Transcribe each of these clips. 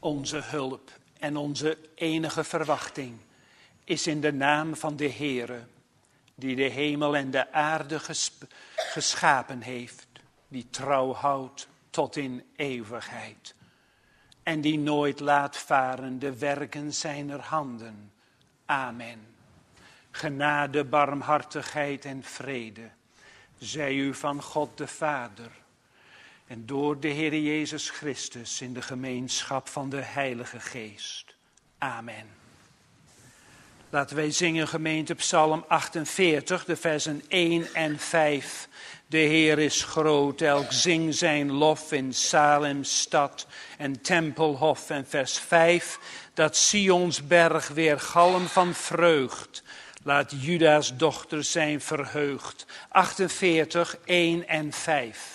Onze hulp en onze enige verwachting is in de naam van de Heere, die de hemel en de aarde geschapen heeft, die trouw houdt tot in eeuwigheid en die nooit laat varen de werken zijner handen. Amen. Genade, barmhartigheid en vrede zij u van God de Vader en door de Heer Jezus Christus in de gemeenschap van de Heilige Geest. Amen. Laten wij zingen, gemeente, Psalm 48, de versen 1 en 5. De Heer is groot, elk zing zijn lof in Salems stad en tempelhof. En vers 5, dat Sions berg weer galm van vreugd. Laat Juda's dochter zijn verheugd. 48, 1 en 5.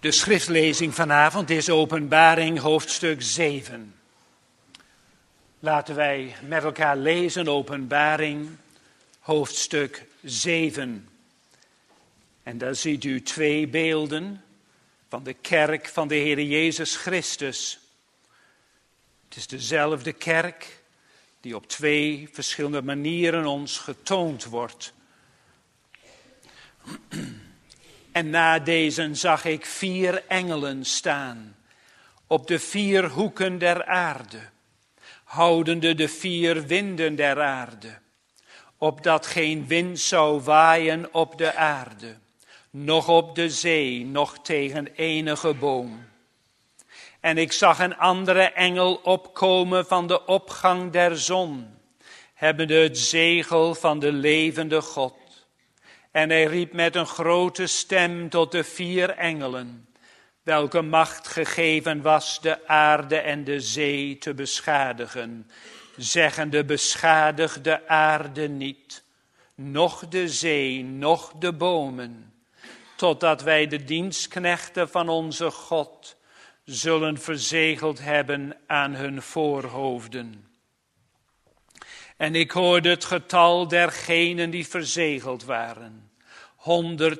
De schriftlezing vanavond is Openbaring hoofdstuk 7. Laten wij met elkaar lezen Openbaring hoofdstuk 7. En daar ziet u twee beelden van de kerk van de Heer Jezus Christus. Het is dezelfde kerk die op twee verschillende manieren ons getoond wordt. En na deze zag ik 4 engelen staan op de 4 hoeken der aarde, houdende de 4 winden der aarde, opdat geen wind zou waaien op de aarde, noch op de zee, noch tegen enige boom. En ik zag een andere engel opkomen van de opgang der zon, hebbende het zegel van de levende God. En hij riep met een grote stem tot de 4 engelen, welke macht gegeven was de aarde en de zee te beschadigen, zeggende: beschadig de aarde niet, noch de zee, noch de bomen, totdat wij de dienstknechten van onze God zullen verzegeld hebben aan hun voorhoofden. En ik hoorde het getal dergenen die verzegeld waren. 144.000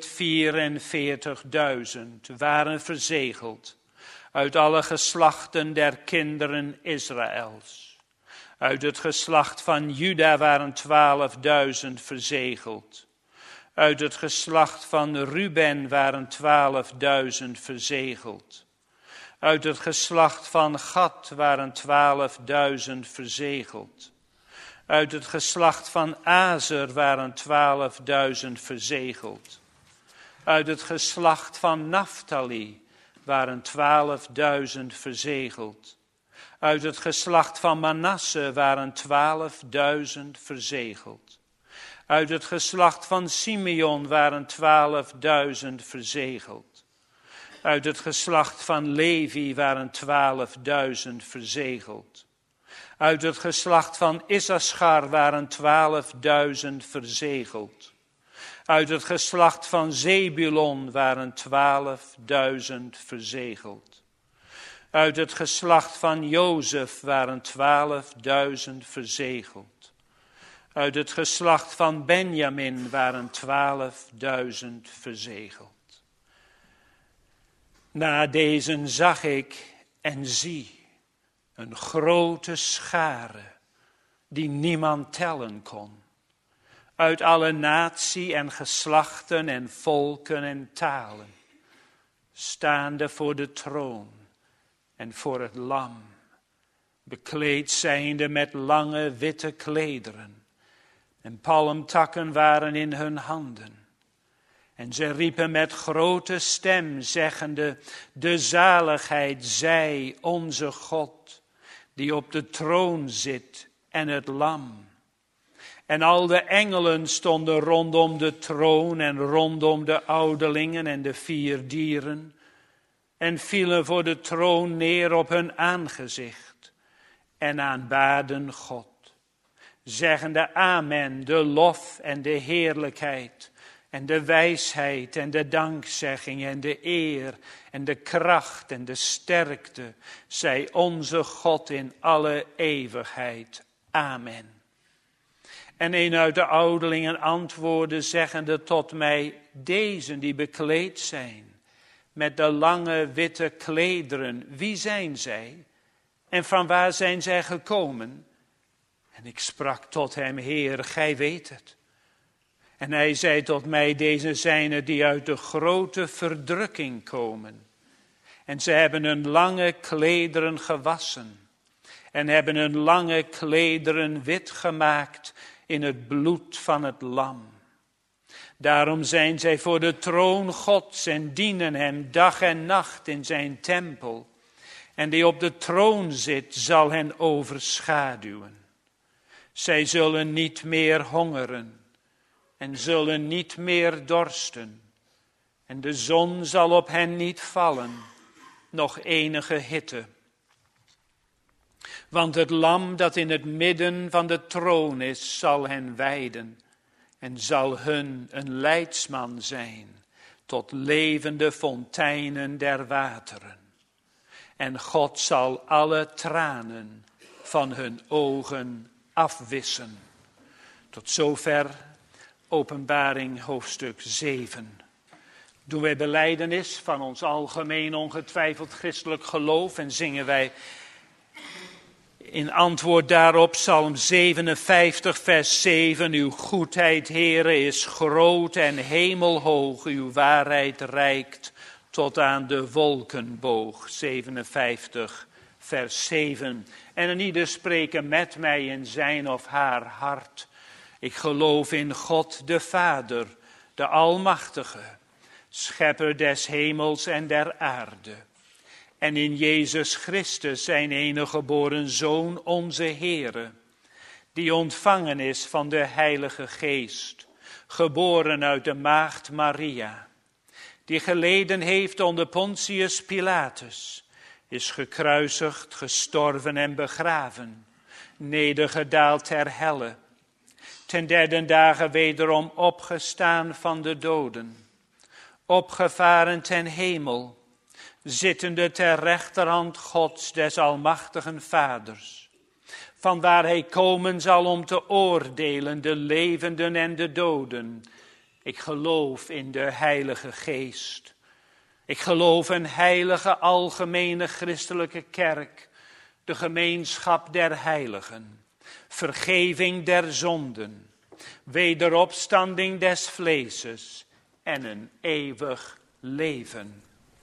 waren verzegeld uit alle geslachten der kinderen Israëls. Uit het geslacht van Juda waren 12.000 verzegeld. Uit het geslacht van Ruben waren 12.000 verzegeld. Uit het geslacht van Gad waren 12.000 verzegeld. Uit het geslacht van Azer waren 12.000 verzegeld. Uit het geslacht van Naphtali waren 12.000 verzegeld. Uit het geslacht van Manasse waren 12.000 verzegeld. Uit het geslacht van Simeon waren 12.000 verzegeld. Uit het geslacht van Levi waren 12.000 verzegeld. Uit het geslacht van Issachar waren 12.000 verzegeld. Uit het geslacht van Zebulon waren 12.000 verzegeld. Uit het geslacht van Jozef waren 12.000 verzegeld. Uit het geslacht van Benjamin waren 12.000 verzegeld. Na deze zag ik en zie een grote schare die niemand tellen kon. Uit alle natie en geslachten en volken en talen. Staande voor de troon en voor het lam. Bekleed zijnde met lange witte klederen. En palmtakken waren in hun handen. En zij riepen met grote stem, zeggende: de zaligheid zij onze God, die op de troon zit, en het lam. En al de engelen stonden rondom de troon en rondom de ouderlingen en de 4 dieren, en vielen voor de troon neer op hun aangezicht en aanbaden God, zeggende: amen, de lof en de heerlijkheid en de wijsheid en de dankzegging en de eer en de kracht en de sterkte zij onze God in alle eeuwigheid. Amen. En een uit de ouderlingen antwoordde, zeggende tot mij: deze die bekleed zijn met de lange witte klederen, wie zijn zij? En van waar zijn zij gekomen? En ik sprak tot hem: Heer, gij weet het. En hij zei tot mij: deze zijn het die uit de grote verdrukking komen. En ze hebben hun lange klederen gewassen. En hebben hun lange klederen wit gemaakt in het bloed van het lam. Daarom zijn zij voor de troon Gods en dienen hem dag en nacht in zijn tempel. En die op de troon zit, zal hen overschaduwen. Zij zullen niet meer hongeren en zullen niet meer dorsten. En de zon zal op hen niet vallen, nog enige hitte. Want het lam dat in het midden van de troon is, zal hen weiden en zal hun een leidsman zijn, tot levende fonteinen der wateren. En God zal alle tranen van hun ogen afwissen. Tot zover Openbaring hoofdstuk 7. Doen wij belijdenis van ons algemeen ongetwijfeld christelijk geloof en zingen wij in antwoord daarop Psalm 57 vers 7. Uw goedheid, Heere, is groot en hemelhoog. Uw waarheid reikt tot aan de wolkenboog. 57 vers 7. En een ieder spreken met mij in zijn of haar hart. Ik geloof in God de Vader, de Almachtige, schepper des hemels en der aarde. En in Jezus Christus, zijn enige geboren Zoon, onze Heere, die ontvangen is van de Heilige Geest, geboren uit de maagd Maria, die geleden heeft onder Pontius Pilatus, is gekruisigd, gestorven en begraven, nedergedaald ter helle, ten derde dagen wederom opgestaan van de doden, opgevaren ten hemel, zittende ter rechterhand Gods des almachtigen Vaders, vanwaar hij komen zal om te oordelen de levenden en de doden. Ik geloof in de Heilige Geest. Ik geloof een heilige algemene christelijke kerk, de gemeenschap der heiligen, vergeving der zonden, wederopstanding des vleeses en een eeuwig leven.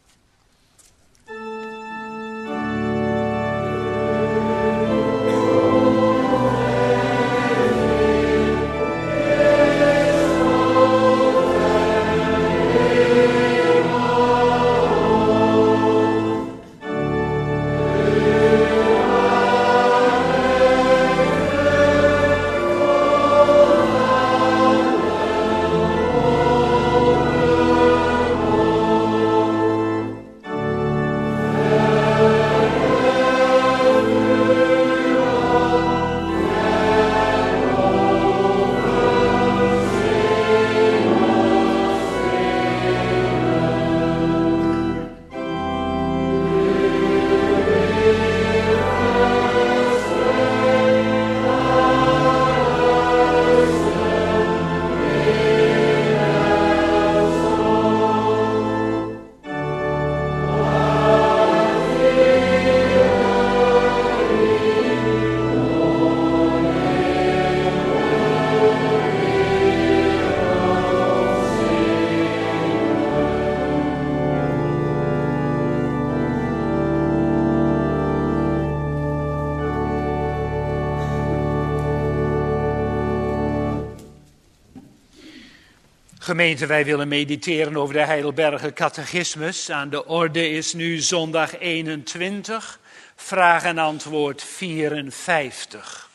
Gemeente, wij willen mediteren over de Heidelberger Catechismus. Aan de orde is nu zondag 21, vraag en antwoord 54.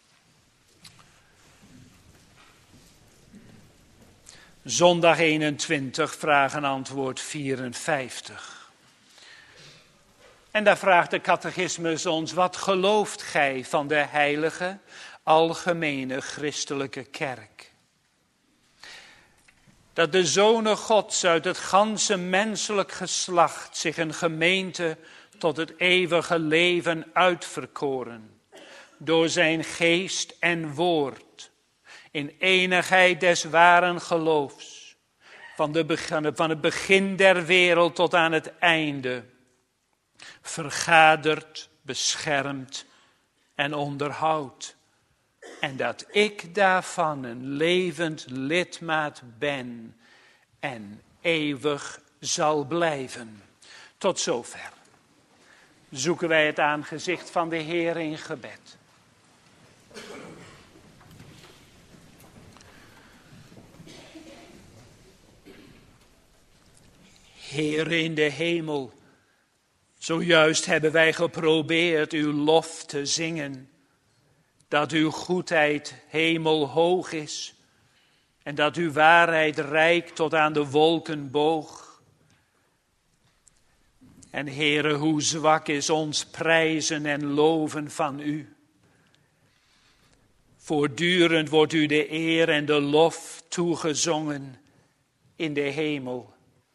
Zondag 21, vraag en antwoord 54. En daar vraagt de catechismus ons: wat gelooft gij van de heilige, algemene christelijke kerk? Dat de zonen Gods uit het ganse menselijk geslacht zich een gemeente tot het eeuwige leven uitverkoren, door zijn geest en woord, in enigheid des waren geloofs, van het begin der wereld tot aan het einde, vergadert, beschermt en onderhoudt. En dat ik daarvan een levend lidmaat ben en eeuwig zal blijven. Tot zover zoeken wij het aangezicht van de Heer in gebed. Heer in de hemel, zojuist hebben wij geprobeerd uw lof te zingen. Dat uw goedheid hemelhoog is en dat uw waarheid reikt tot aan de wolkenboog. En Heere, hoe zwak is ons prijzen en loven van u. Voortdurend wordt u de eer en de lof toegezongen in de hemel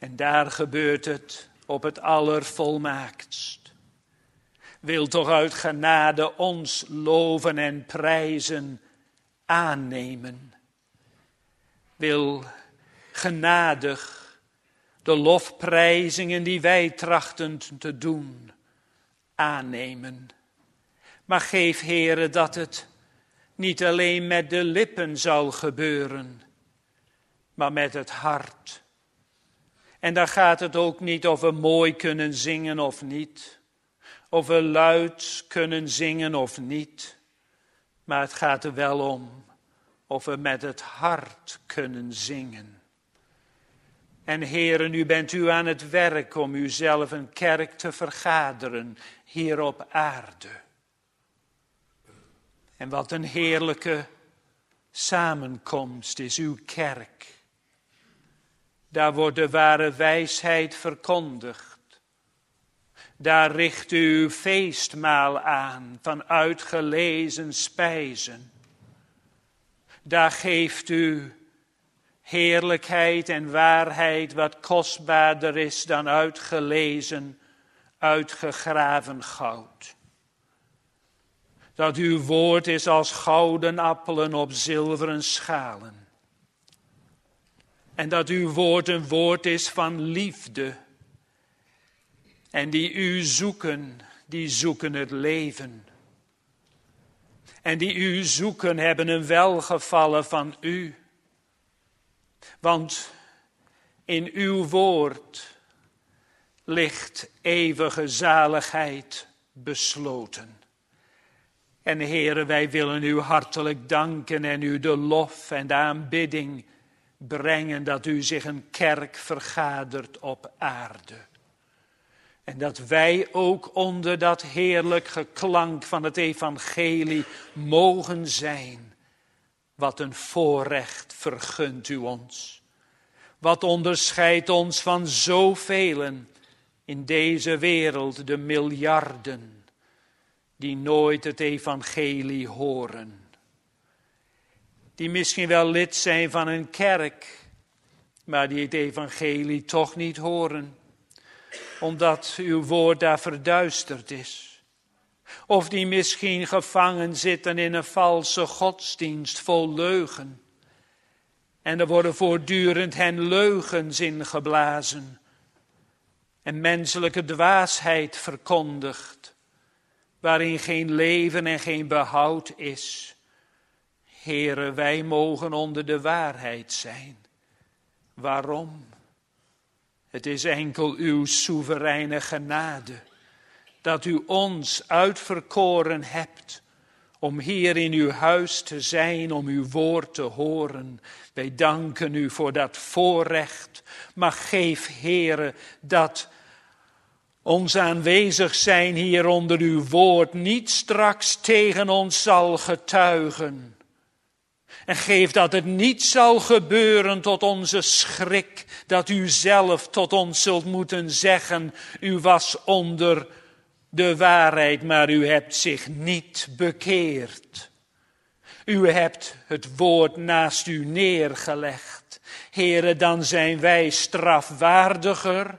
En daar gebeurt het op het allervolmaaktst. Wil toch uit genade ons loven en prijzen aannemen. Wil genadig de lofprijzingen die wij trachten te doen aannemen. Maar geef, Heere, dat het niet alleen met de lippen zal gebeuren, maar met het hart. En daar gaat het ook niet of we mooi kunnen zingen of niet, of we luid kunnen zingen of niet, maar het gaat er wel om of we met het hart kunnen zingen. En Heere, nu bent u aan het werk om uzelf een kerk te vergaderen hier op aarde. En wat een heerlijke samenkomst is uw kerk. Daar wordt de ware wijsheid verkondigd. Daar richt u uw feestmaal aan van uitgelezen spijzen. Daar geeft u heerlijkheid en waarheid wat kostbaarder is dan uitgelezen, uitgegraven goud. Dat uw woord is als gouden appelen op zilveren schalen. En dat uw woord een woord is van liefde. En die u zoeken, die zoeken het leven. En die u zoeken hebben een welgevallen van u. Want in uw woord ligt eeuwige zaligheid besloten. En Heere, wij willen u hartelijk danken en u de lof en de aanbidding brengen dat u zich een kerk vergadert op aarde. En dat wij ook onder dat heerlijk geklank van het evangelie mogen zijn. Wat een voorrecht vergunt u ons. Wat onderscheidt ons van zoveel in deze wereld, de miljarden, die nooit het evangelie horen. Die misschien wel lid zijn van een kerk, maar die het evangelie toch niet horen, omdat uw woord daar verduisterd is. Of die misschien gevangen zitten in een valse godsdienst vol leugen. En er worden voortdurend hen leugens ingeblazen. En menselijke dwaasheid verkondigd, waarin geen leven en geen behoud is. Heere, wij mogen onder de waarheid zijn. Waarom? Het is enkel uw soevereine genade, dat u ons uitverkoren hebt om hier in uw huis te zijn, om uw woord te horen. Wij danken u voor dat voorrecht, maar geef, Heere, dat ons aanwezig zijn hier onder uw woord niet straks tegen ons zal getuigen. En geef dat het niet zal gebeuren tot onze schrik, dat u zelf tot ons zult moeten zeggen, u was onder de waarheid, maar u hebt zich niet bekeerd. U hebt het woord naast u neergelegd. Heere, dan zijn wij strafwaardiger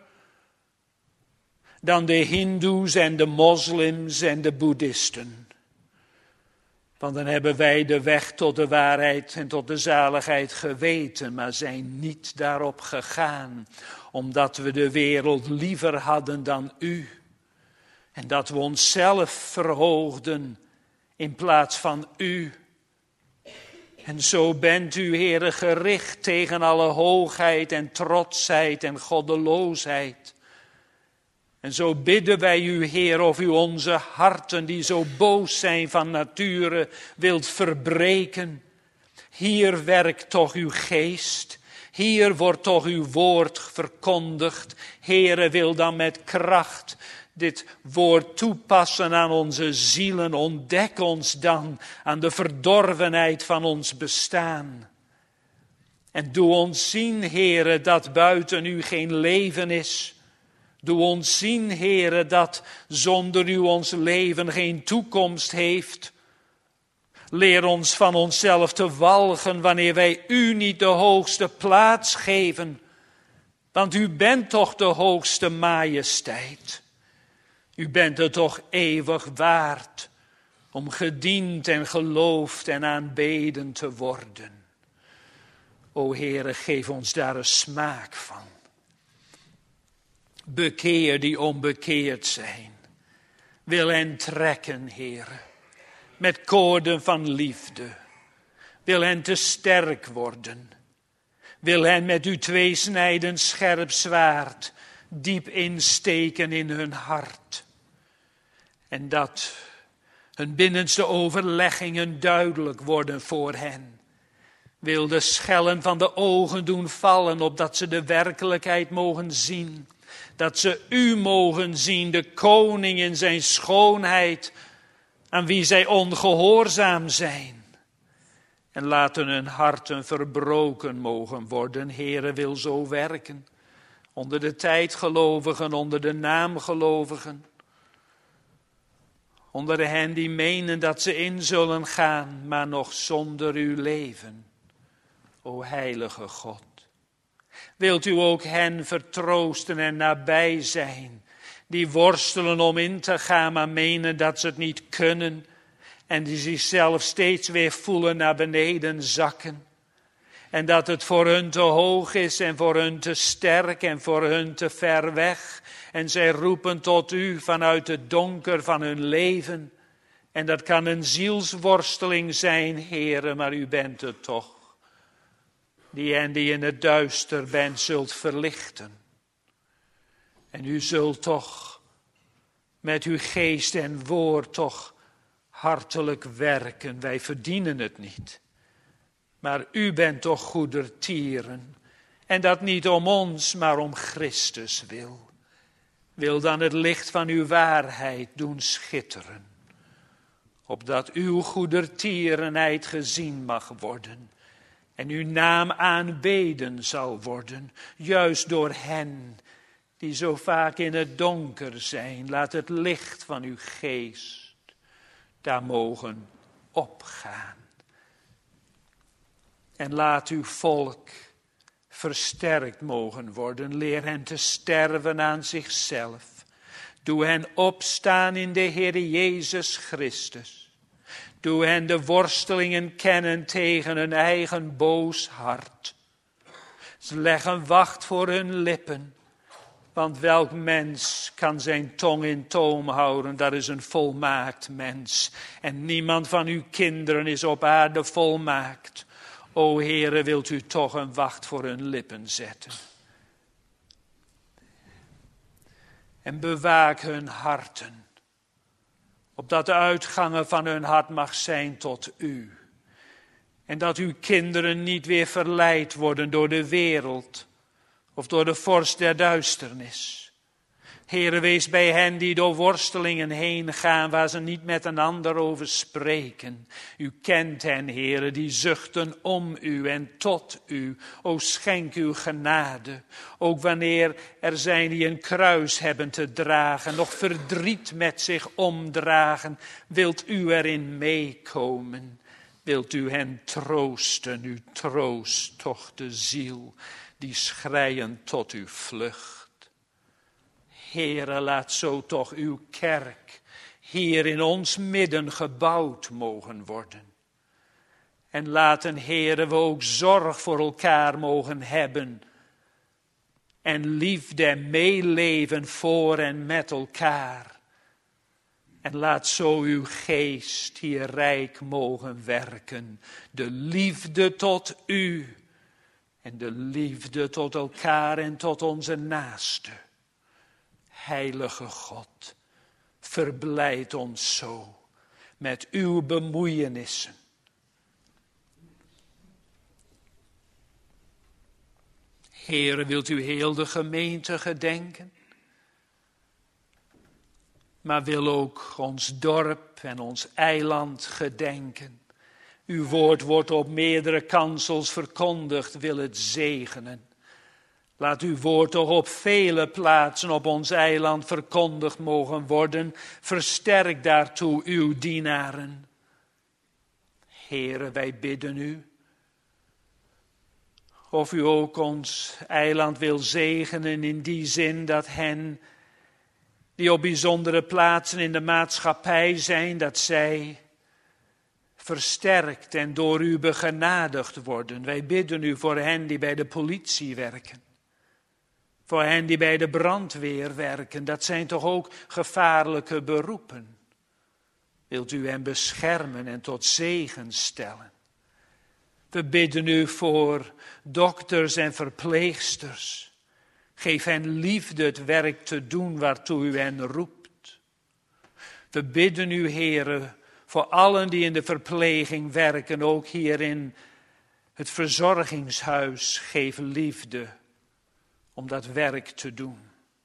dan de Hindoes en de moslims en de boeddhisten. Want dan hebben wij de weg tot de waarheid en tot de zaligheid geweten, maar zijn niet daarop gegaan, omdat we de wereld liever hadden dan u. En dat we onszelf verhoogden in plaats van u. En zo bent u, Heere, gericht tegen alle hoogheid en trotsheid en goddeloosheid. En zo bidden wij u, Heer, of u onze harten die zo boos zijn van nature wilt verbreken. Hier werkt toch uw geest. Hier wordt toch uw woord verkondigd. Heere, wil dan met kracht dit woord toepassen aan onze zielen. Ontdek ons dan aan de verdorvenheid van ons bestaan. En doe ons zien, Heere, dat buiten u geen leven is. Doe ons zien, Heere, dat zonder u ons leven geen toekomst heeft. Leer ons van onszelf te walgen wanneer wij u niet de hoogste plaats geven. Want u bent toch de hoogste majesteit. U bent het toch eeuwig waard om gediend en geloofd en aanbeden te worden. O Heere, geef ons daar een smaak van. Bekeer die onbekeerd zijn. Wil hen trekken, Heere, met koorden van liefde. Wil hen te sterk worden. Wil hen met uw tweesnijdend scherp zwaard diep insteken in hun hart. En dat hun binnenste overleggingen duidelijk worden voor hen. Wil de schellen van de ogen doen vallen, opdat ze de werkelijkheid mogen zien. Dat ze u mogen zien, de koning in zijn schoonheid, aan wie zij ongehoorzaam zijn. En laten hun harten verbroken mogen worden. Heere, wil zo werken. Onder de tijdgelovigen, onder de naamgelovigen. Onder hen die menen dat ze in zullen gaan, maar nog zonder uw leven. O heilige God. Wilt u ook hen vertroosten en nabij zijn, die worstelen om in te gaan, maar menen dat ze het niet kunnen. En die zichzelf steeds weer voelen naar beneden zakken. En dat het voor hun te hoog is en voor hun te sterk en voor hun te ver weg. En zij roepen tot u vanuit het donker van hun leven. En dat kan een zielsworsteling zijn, Heere, maar u bent het toch. Die en die in het duister bent zult verlichten. En u zult toch met uw geest en woord toch hartelijk werken. Wij verdienen het niet. Maar u bent toch goedertieren. En dat niet om ons, maar om Christus wil. Wil dan het licht van uw waarheid doen schitteren. Opdat uw goedertierenheid gezien mag worden. En uw naam aanbeden zal worden. Juist door hen die zo vaak in het donker zijn. Laat het licht van uw geest daar mogen opgaan. En laat uw volk versterkt mogen worden. Leer hen te sterven aan zichzelf. Doe hen opstaan in de Heer Jezus Christus. Doe hen de worstelingen kennen tegen hun eigen boos hart. Ze leggen wacht voor hun lippen. Want welk mens kan zijn tong in toom houden? Dat is een volmaakt mens. En niemand van uw kinderen is op aarde volmaakt. O Heere, wilt u toch een wacht voor hun lippen zetten. En bewaak hun harten. Opdat de uitgangen van hun hart mag zijn tot u. En dat uw kinderen niet weer verleid worden door de wereld. Of door de vorst der duisternis. Heere, wees bij hen die door worstelingen heen gaan, waar ze niet met een ander over spreken. U kent hen, Heere, die zuchten om u en tot u. O, schenk uw genade. Ook wanneer er zijn die een kruis hebben te dragen, nog verdriet met zich omdragen, wilt u erin meekomen. Wilt u hen troosten, u troost toch de ziel die schreien tot uw vlucht. Heere, laat zo toch uw kerk hier in ons midden gebouwd mogen worden. En laten, Heere, we ook zorg voor elkaar mogen hebben. En liefde en meeleven voor en met elkaar. En laat zo uw geest hier rijk mogen werken. De liefde tot u. En de liefde tot elkaar en tot onze naaste. Heilige God, verblijd ons zo met uw bemoeienissen. Heere, wilt u heel de gemeente gedenken? Maar wil ook ons dorp en ons eiland gedenken. Uw woord wordt op meerdere kansels verkondigd, wil het zegenen. Laat uw woord toch op vele plaatsen op ons eiland verkondigd mogen worden. Versterk daartoe uw dienaren. Heere, wij bidden u. Of u ook ons eiland wil zegenen in die zin dat hen die op bijzondere plaatsen in de maatschappij zijn, dat zij versterkt en door u begenadigd worden. Wij bidden u voor hen die bij de politie werken. Voor hen die bij de brandweer werken. Dat zijn toch ook gevaarlijke beroepen. Wilt u hen beschermen en tot zegen stellen. We bidden u voor dokters en verpleegsters. Geef hen liefde het werk te doen waartoe u hen roept. We bidden u, Heere, voor allen die in de verpleging werken, ook hier in het verzorgingshuis. Geef liefde om dat werk te doen.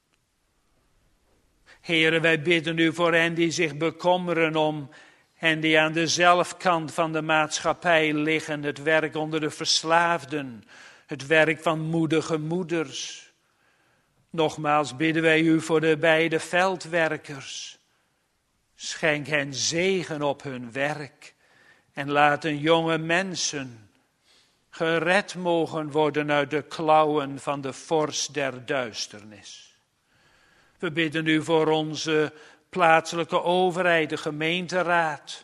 Heere, wij bidden u voor hen die zich bekommeren om hen die aan de zelfkant van de maatschappij liggen. Het werk onder de verslaafden, het werk van moedige moeders. Nogmaals bidden wij u voor de beide veldwerkers. Schenk hen zegen op hun werk en laten jonge mensen gered mogen worden uit de klauwen van de vorst der duisternis. We bidden u voor onze plaatselijke overheid, de gemeenteraad,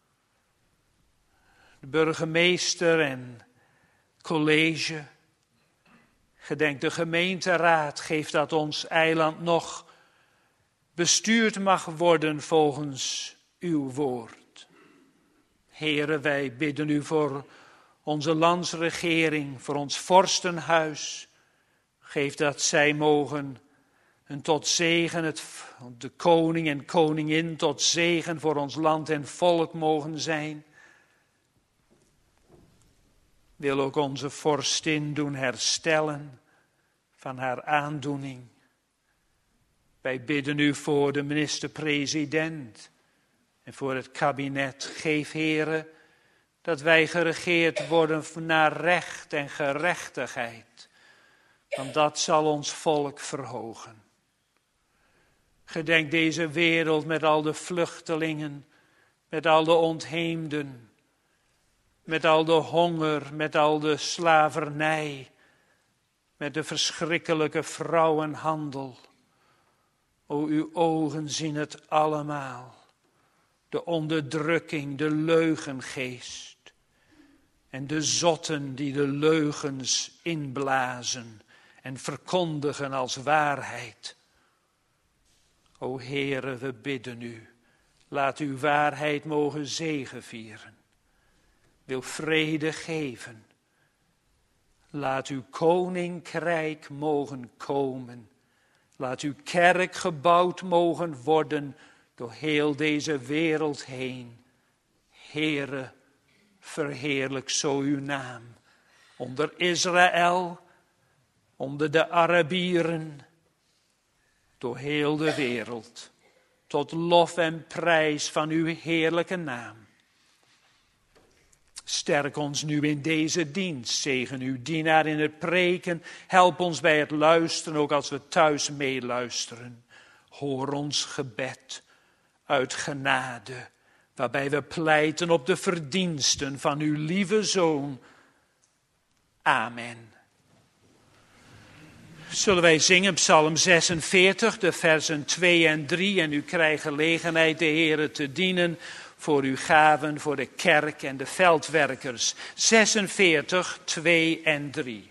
de burgemeester en college. Gedenk de gemeenteraad, geef dat ons eiland nog bestuurd mag worden volgens uw woord. Heere, wij bidden u voor onze landsregering, voor ons vorstenhuis. Geef dat zij mogen en tot zegen, de koning en koningin, tot zegen voor ons land en volk mogen zijn. Wil ook onze vorstin doen herstellen van haar aandoening. Wij bidden u voor de minister-president en voor het kabinet. Geef, Heere, dat wij geregeerd worden naar recht en gerechtigheid. Want dat zal ons volk verhogen. Gedenk deze wereld met al de vluchtelingen, met al de ontheemden, met al de honger, met al de slavernij, met de verschrikkelijke vrouwenhandel. O, uw ogen zien het allemaal. De onderdrukking, de leugengeest en de zotten die de leugens inblazen en verkondigen als waarheid. O Heere, we bidden u, laat uw waarheid mogen zegevieren. Wil vrede geven. Laat uw koninkrijk mogen komen. Laat uw kerk gebouwd mogen worden door heel deze wereld heen. Heere, verheerlijk zo uw naam. Onder Israël, onder de Arabieren, door heel de wereld. Tot lof en prijs van uw heerlijke naam. Sterk ons nu in deze dienst, zegen uw dienaar in het preken. Help ons bij het luisteren, ook als we thuis meeluisteren. Hoor ons gebed uit genade, waarbij we pleiten op de verdiensten van uw lieve Zoon. Amen. Zullen wij zingen Psalm 46, de versen 2 en 3. En u krijgt gelegenheid de Heere te dienen voor uw gaven, voor de kerk en de veldwerkers. 46, 2 en 3.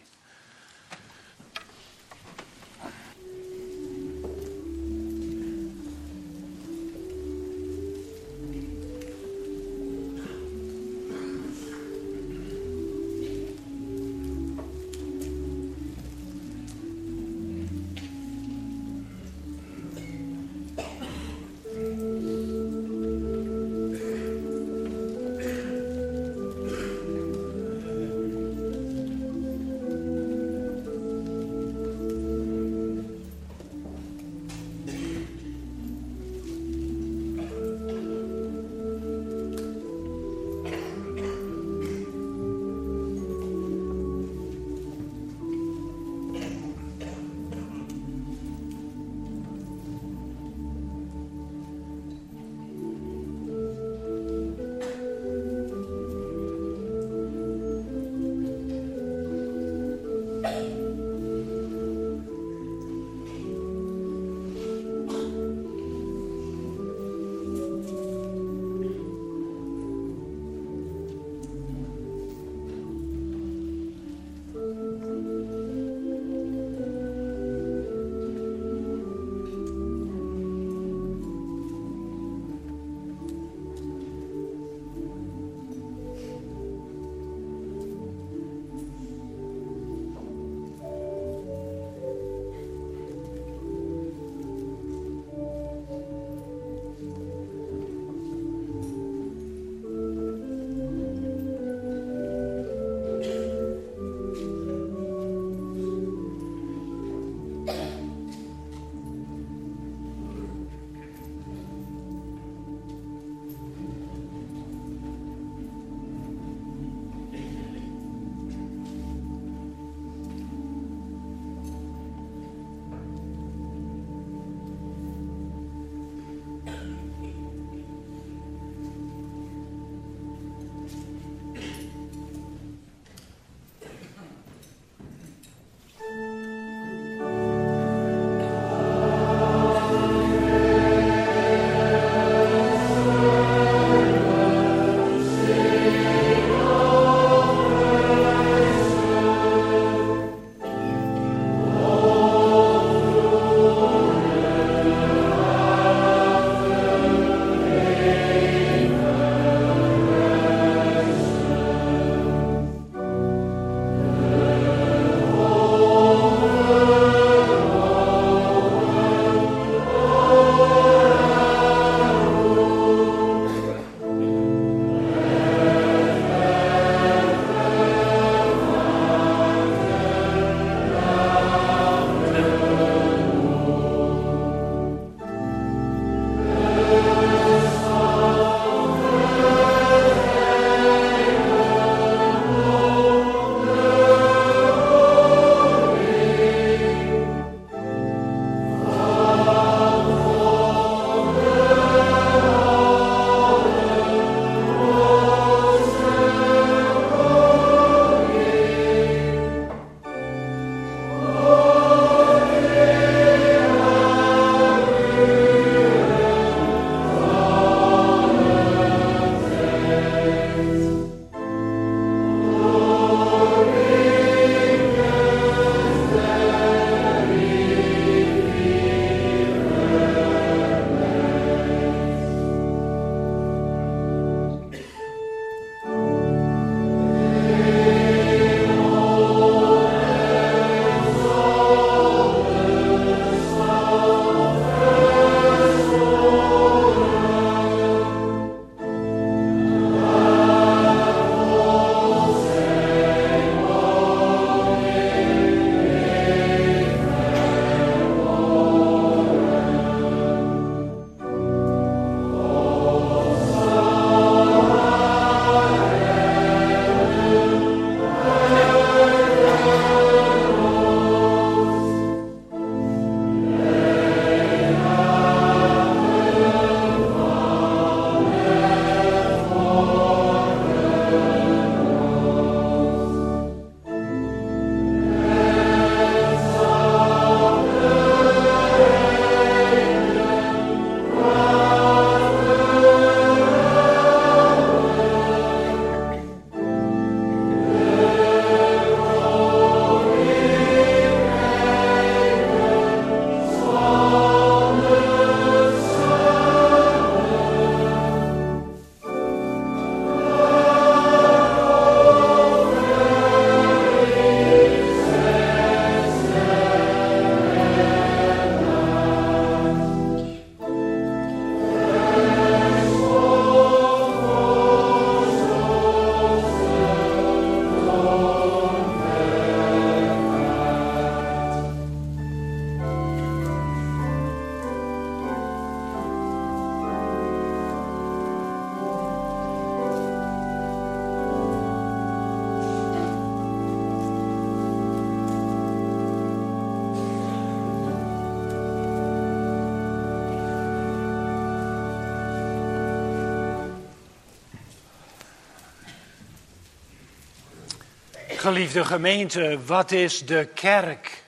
Geliefde gemeente, wat is de kerk?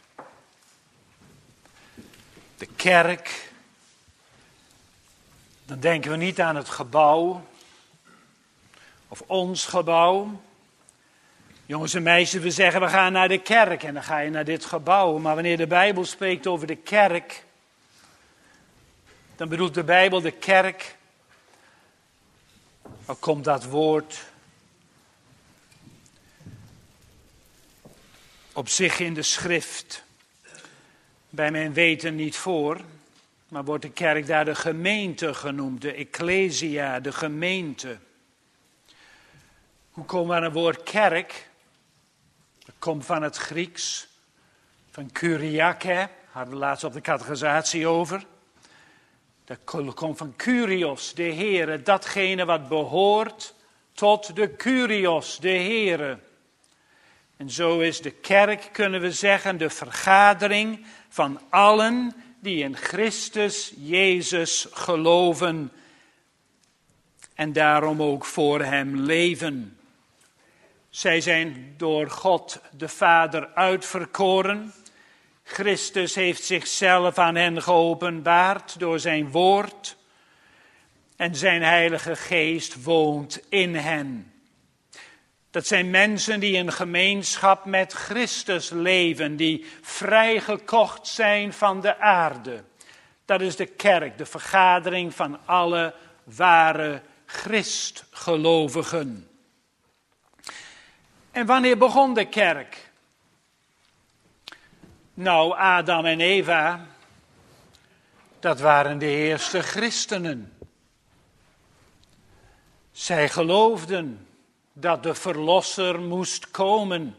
De kerk, dan denken we niet aan het gebouw of ons gebouw. Jongens en meisjes, we zeggen we gaan naar de kerk en dan ga je naar dit gebouw. Maar wanneer de Bijbel spreekt over de kerk, dan bedoelt de Bijbel de kerk. Waar komt dat woord op zich in de schrift bij mijn weten niet voor, maar wordt de kerk daar de gemeente genoemd, de ecclesia, de gemeente. Hoe komen we aan het woord kerk? Dat komt van het Grieks, van kyriake, hadden we laatst op de catechisatie over. Dat komt van Kyrios, de Heere, datgene wat behoort tot de Kyrios, de Heere. En zo is de kerk, kunnen we zeggen, de vergadering van allen die in Christus Jezus geloven en daarom ook voor hem leven. Zij zijn door God de Vader uitverkoren. Christus heeft zichzelf aan hen geopenbaard door zijn woord en zijn Heilige Geest woont in hen. Dat zijn mensen die in gemeenschap met Christus leven, die vrijgekocht zijn van de aarde. Dat is de kerk, de vergadering van alle ware Christgelovigen. En wanneer begon de kerk? Nou, Adam en Eva, dat waren de eerste christenen. Zij geloofden dat de verlosser moest komen.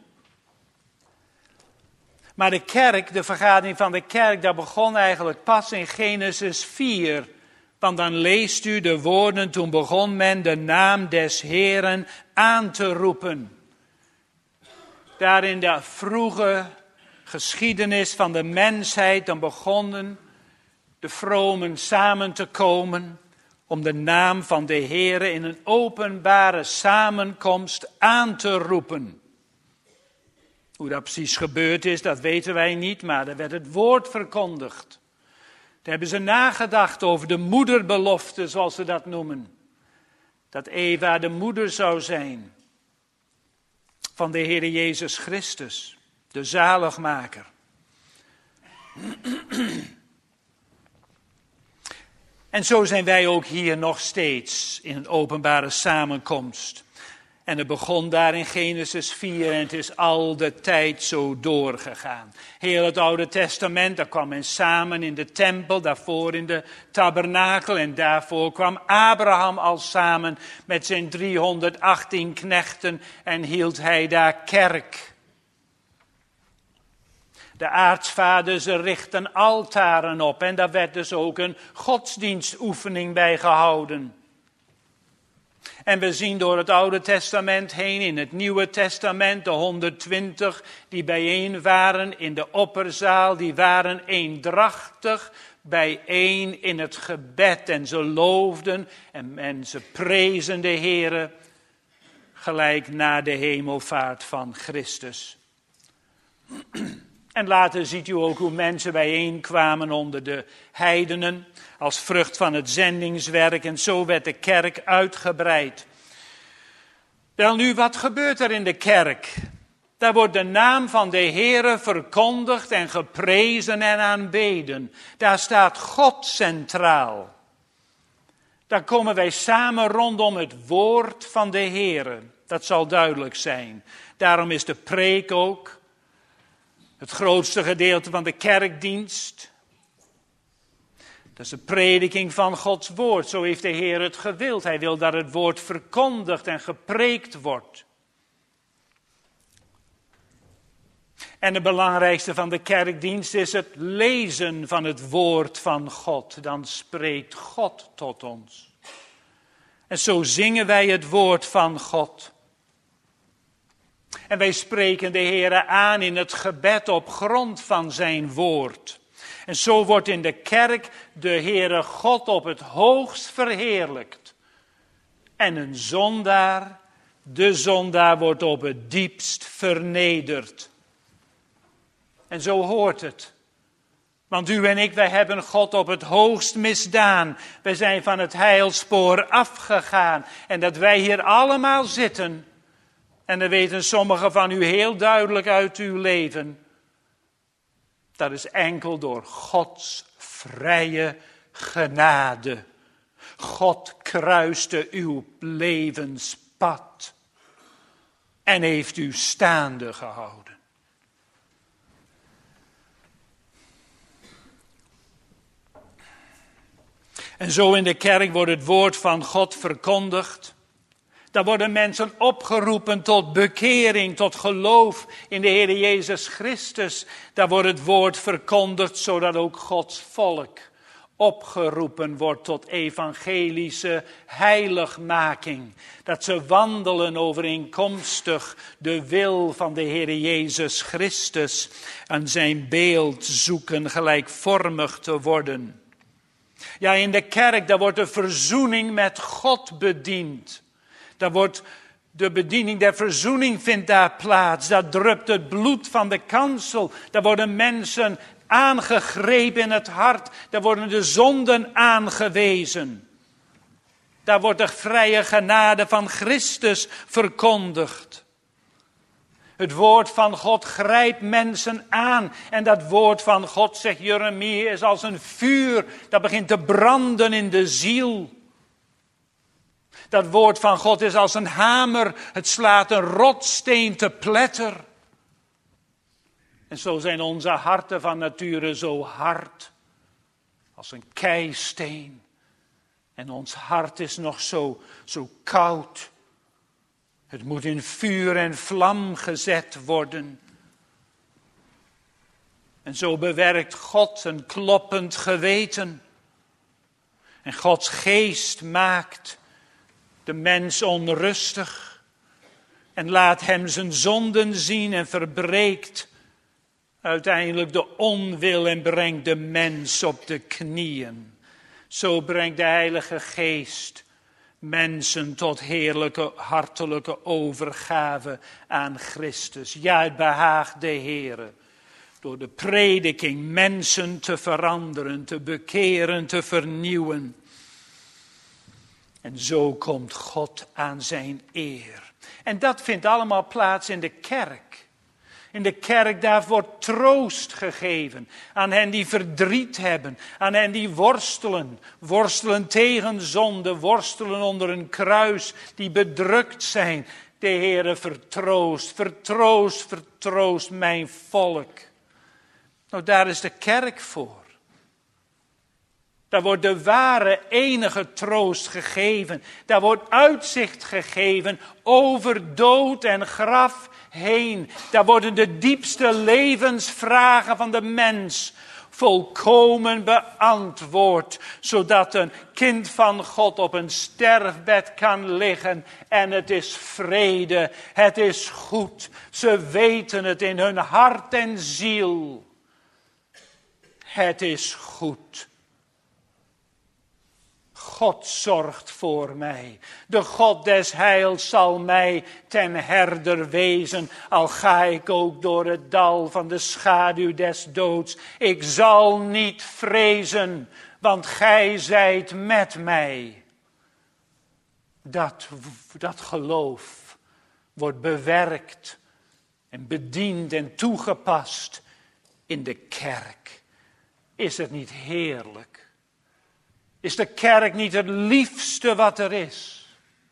Maar de kerk, de vergadering van de kerk, dat begon eigenlijk pas in Genesis 4. Want dan leest u de woorden, toen begon men de naam des Heeren aan te roepen. Daar in de vroege geschiedenis van de mensheid, dan begonnen de vromen samen te komen om de naam van de Heere in een openbare samenkomst aan te roepen. Hoe dat precies gebeurd is, dat weten wij niet, maar er werd het woord verkondigd. Daar hebben ze nagedacht over de moederbelofte, zoals ze dat noemen. Dat Eva de moeder zou zijn van de Heere Jezus Christus, de zaligmaker. En zo zijn wij ook hier nog steeds in een openbare samenkomst. En het begon daar in Genesis 4 en het is al de tijd zo doorgegaan. Heel het Oude Testament, daar kwam men samen in de tempel, daarvoor in de tabernakel. En daarvoor kwam Abraham al samen met zijn 318 knechten en hield hij daar kerk. De aartsvaders richtten altaren op en daar werd dus ook een godsdienstoefening bij gehouden. En we zien door het Oude Testament heen in het Nieuwe Testament de 120 die bijeen waren in de opperzaal, die waren eendrachtig bijeen in het gebed en ze loofden en ze prezen de Heere gelijk na de hemelvaart van Christus. En later ziet u ook hoe mensen bijeenkwamen onder de heidenen als vrucht van het zendingswerk en zo werd de kerk uitgebreid. Wel nu, wat gebeurt er in de kerk? Daar wordt de naam van de Heere verkondigd en geprezen en aanbeden. Daar staat God centraal. Daar komen wij samen rondom het woord van de Heere. Dat zal duidelijk zijn. Daarom is de preek ook het grootste gedeelte van de kerkdienst. Dat is de prediking van Gods woord. Zo heeft de Heer het gewild. Hij wil dat het woord verkondigd en gepreekt wordt. En het belangrijkste van de kerkdienst is het lezen van het woord van God. Dan spreekt God tot ons. En zo zingen wij het woord van God. En wij spreken de Heere aan in het gebed op grond van zijn woord. En zo wordt in de kerk de Heere God op het hoogst verheerlijkt. En een zondaar De zondaar wordt op het diepst vernederd. En zo hoort het. Want u en ik, wij hebben God op het hoogst misdaan. Wij zijn van het heilspoor afgegaan. En dat wij hier allemaal zitten. En dat weten sommigen van u heel duidelijk uit uw leven. Dat is enkel door Gods vrije genade. God kruiste uw levenspad. En heeft u staande gehouden. En zo in de kerk wordt het woord van God verkondigd. Daar worden mensen opgeroepen tot bekering, tot geloof in de Heer Jezus Christus. Daar wordt het woord verkondigd, zodat ook Gods volk opgeroepen wordt tot evangelische heiligmaking. Dat ze wandelen overeenkomstig de wil van de Heer Jezus Christus en zijn beeld zoeken gelijkvormig te worden. Ja, in de kerk, daar wordt de verzoening met God bediend. Daar wordt de bediening der verzoening vindt daar plaats. Daar drupt het bloed van de kansel. Daar worden mensen aangegrepen in het hart. Daar worden de zonden aangewezen. Daar wordt de vrije genade van Christus verkondigd. Het woord van God grijpt mensen aan. En dat woord van God, zegt Jeremia, is als een vuur dat begint te branden in de ziel. Dat woord van God is als een hamer. Het slaat een rotsteen te pletter. En zo zijn onze harten van nature zo hard als een keisteen. En ons hart is nog zo koud. Het moet in vuur en vlam gezet worden. En zo bewerkt God een kloppend geweten. En Gods geest maakt de mens onrustig. En laat hem zijn zonden zien en verbreekt uiteindelijk de onwil en brengt de mens op de knieën. Zo brengt de Heilige Geest mensen tot heerlijke, hartelijke overgave aan Christus. Ja, het behaagt de Heere door de prediking mensen te veranderen, te bekeren, te vernieuwen. En zo komt God aan zijn eer. En dat vindt allemaal plaats in de kerk. In de kerk, daar wordt troost gegeven aan hen die verdriet hebben, aan hen die worstelen tegen zonde, worstelen onder een kruis, die bedrukt zijn. De Heere vertroost mijn volk. Nou, daar is de kerk voor. Daar wordt de ware enige troost gegeven. Daar wordt uitzicht gegeven over dood en graf heen. Daar worden de diepste levensvragen van de mens volkomen beantwoord. Zodat een kind van God op een sterfbed kan liggen. En het is vrede, het is goed. Ze weten het in hun hart en ziel. Het is goed. God zorgt voor mij. De God des heils zal mij ten herder wezen. Al ga ik ook door het dal van de schaduw des doods. Ik zal niet vrezen, want gij zijt met mij. Dat geloof wordt bewerkt en bediend en toegepast in de kerk. Is het niet heerlijk? Is de kerk niet het liefste wat er is?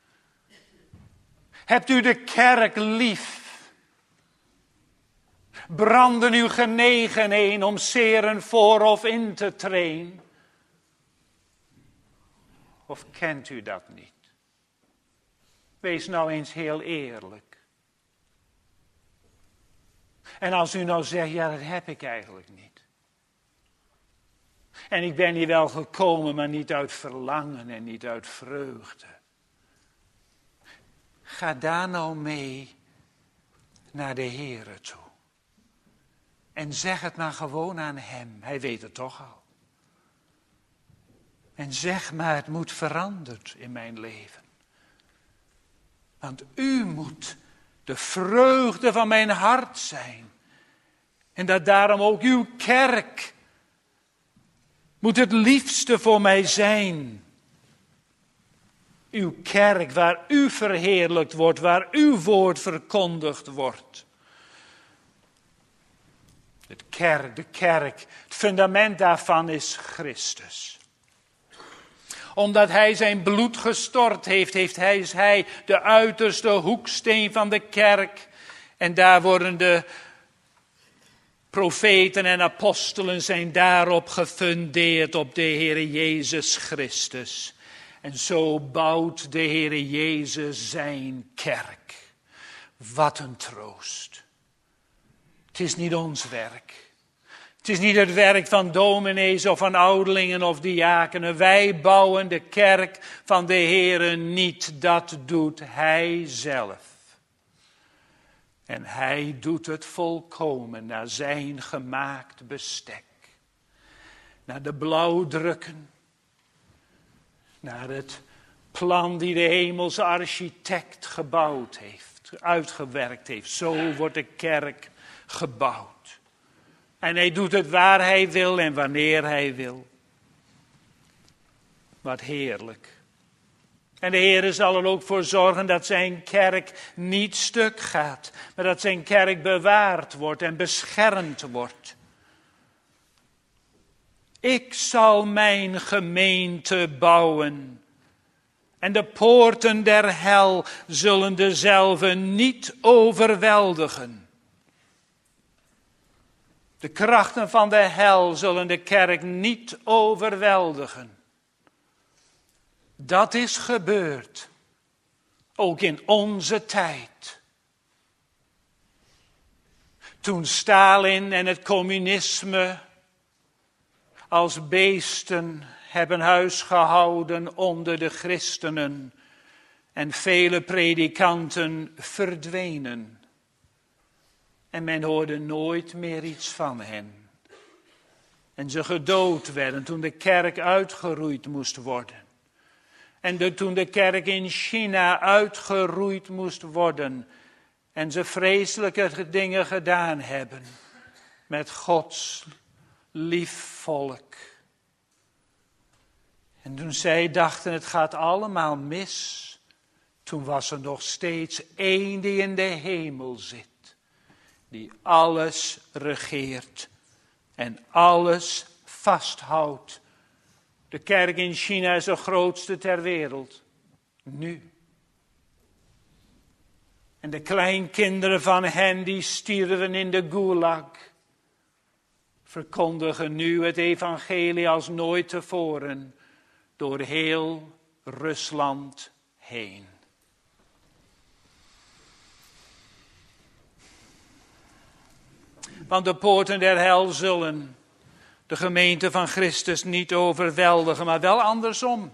Hebt u de kerk lief? Branden uw genegenheden om zeren voor of in te treden? Of kent u dat niet? Wees nou eens heel eerlijk. En als u nou zegt, ja, dat heb ik eigenlijk niet. En ik ben hier wel gekomen, maar niet uit verlangen en niet uit vreugde. Ga daar nou mee naar de Heere toe. En zeg het maar gewoon aan hem. Hij weet het toch al. En zeg maar, het moet veranderd in mijn leven. Want u moet de vreugde van mijn hart zijn. En dat daarom ook uw kerk moet het liefste voor mij zijn. Uw kerk waar u verheerlijkt wordt, waar uw woord verkondigd wordt. De kerk, het fundament daarvan is Christus. Omdat hij zijn bloed gestort heeft, is hij de uiterste hoeksteen van de kerk. En daar worden de profeten en apostelen zijn daarop gefundeerd op de Heere Jezus Christus. En zo bouwt de Heere Jezus zijn kerk. Wat een troost. Het is niet ons werk. Het is niet het werk van dominees of van ouderlingen of diakenen. Wij bouwen de kerk van de Heere niet. Dat doet Hij zelf. En Hij doet het volkomen naar zijn gemaakt bestek. Naar de blauwdrukken. Naar het plan die de hemelse architect gebouwd heeft. Uitgewerkt heeft. Zo wordt de kerk gebouwd. En hij doet het waar hij wil en wanneer hij wil. Wat heerlijk. En de Heer zal er ook voor zorgen dat zijn kerk niet stuk gaat. Maar dat zijn kerk bewaard wordt en beschermd wordt. Ik zal mijn gemeente bouwen. En de poorten der hel zullen dezelve niet overweldigen. De krachten van de hel zullen de kerk niet overweldigen. Dat is gebeurd. Ook in onze tijd. Toen Stalin en het communisme als beesten hebben huisgehouden onder de christenen. En vele predikanten verdwenen. En men hoorde nooit meer iets van hen. En ze gedood werden toen de kerk uitgeroeid moest worden. En toen de kerk in China uitgeroeid moest worden. En ze vreselijke dingen gedaan hebben. Met Gods lief volk. En toen zij dachten het gaat allemaal mis. Toen was er nog steeds één die in de hemel zit. Die alles regeert en alles vasthoudt. De kerk in China is de grootste ter wereld. Nu. En de kleinkinderen van hen die stierven in de gulag. Verkondigen nu het evangelie als nooit tevoren. Door heel Rusland heen. Want de poorten der hel zullen de gemeente van Christus niet overweldigen, maar wel andersom.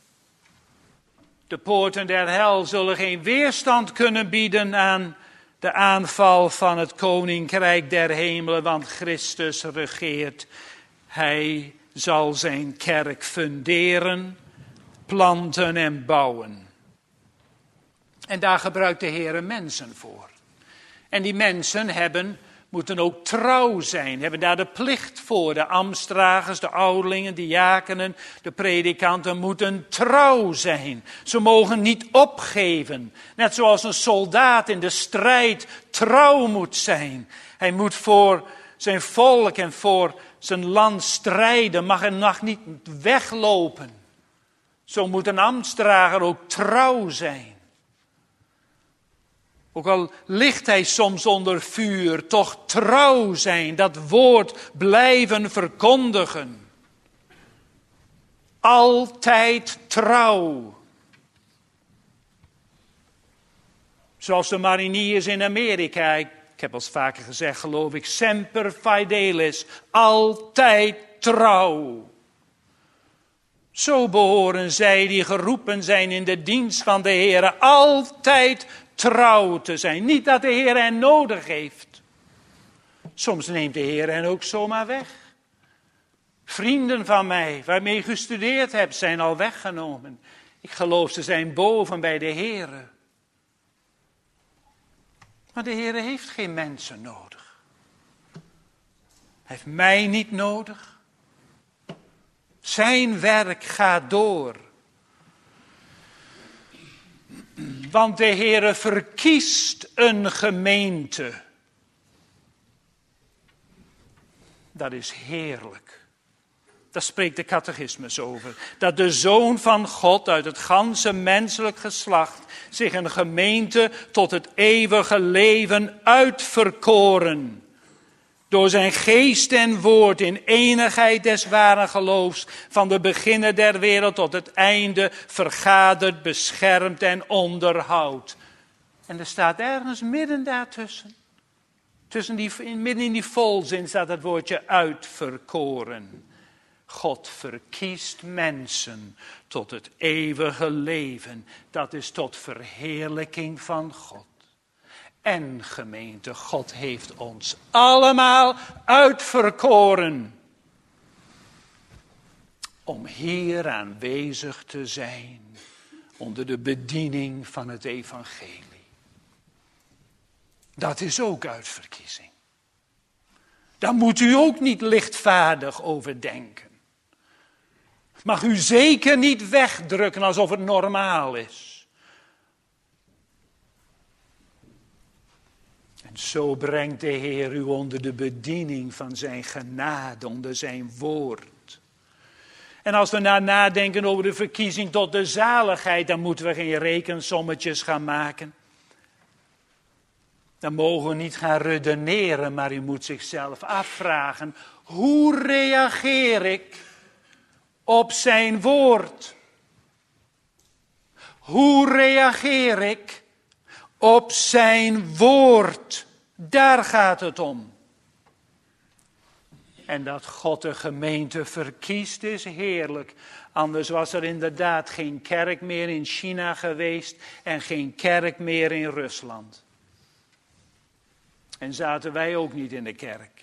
De poorten der hel zullen geen weerstand kunnen bieden aan de aanval van het koninkrijk der hemelen, want Christus regeert. Hij zal zijn kerk funderen, planten en bouwen. En daar gebruikt de Heer mensen voor. En die mensen moeten ook trouw zijn, hebben daar de plicht voor. De ambtsdragers, de ouderlingen, de diakenen, de predikanten moeten trouw zijn. Ze mogen niet opgeven. Net zoals een soldaat in de strijd trouw moet zijn. Hij moet voor zijn volk en voor zijn land strijden, mag niet weglopen. Zo moet een ambtsdrager ook trouw zijn. Ook al ligt hij soms onder vuur, toch trouw zijn, dat woord blijven verkondigen. Altijd trouw. Zoals de mariniers in Amerika, ik heb al vaker gezegd, geloof ik, semper fidelis, altijd trouw. Zo behoren zij die geroepen zijn in de dienst van de Heer, altijd trouw te zijn. Niet dat de Heer hen nodig heeft. Soms neemt de Heer hen ook zomaar weg. Vrienden van mij, waarmee ik gestudeerd heb, zijn al weggenomen. Ik geloof ze zijn boven bij de Heer. Maar de Heer heeft geen mensen nodig. Hij heeft mij niet nodig. Zijn werk gaat door. Want de Heer verkiest een gemeente. Dat is heerlijk. Daar spreekt de catechismus over. Dat de Zoon van God uit het ganse menselijk geslacht zich een gemeente tot het eeuwige leven uitverkoren. Door zijn geest en woord in enigheid des ware geloofs van de beginnen der wereld tot het einde vergadert, beschermt en onderhoudt. En er staat ergens midden daartussen. Midden in die volzin staat het woordje uitverkoren. God verkiest mensen tot het eeuwige leven. Dat is tot verheerlijking van God. En gemeente, God heeft ons allemaal uitverkoren. Om hier aanwezig te zijn onder de bediening van het evangelie. Dat is ook uitverkiezing. Daar moet u ook niet lichtvaardig over denken. Mag u zeker niet wegdrukken alsof het normaal is. En zo brengt de Heer u onder de bediening van zijn genade, onder zijn woord. En als we nadenken over de verkiezing tot de zaligheid, dan moeten we geen rekensommetjes gaan maken. Dan mogen we niet gaan redeneren, maar u moet zichzelf afvragen, hoe reageer ik op zijn woord? Hoe reageer ik op zijn woord? Daar gaat het om. En dat God de gemeente verkiest is heerlijk. Anders was er inderdaad geen kerk meer in China geweest en geen kerk meer in Rusland. En zaten wij ook niet in de kerk.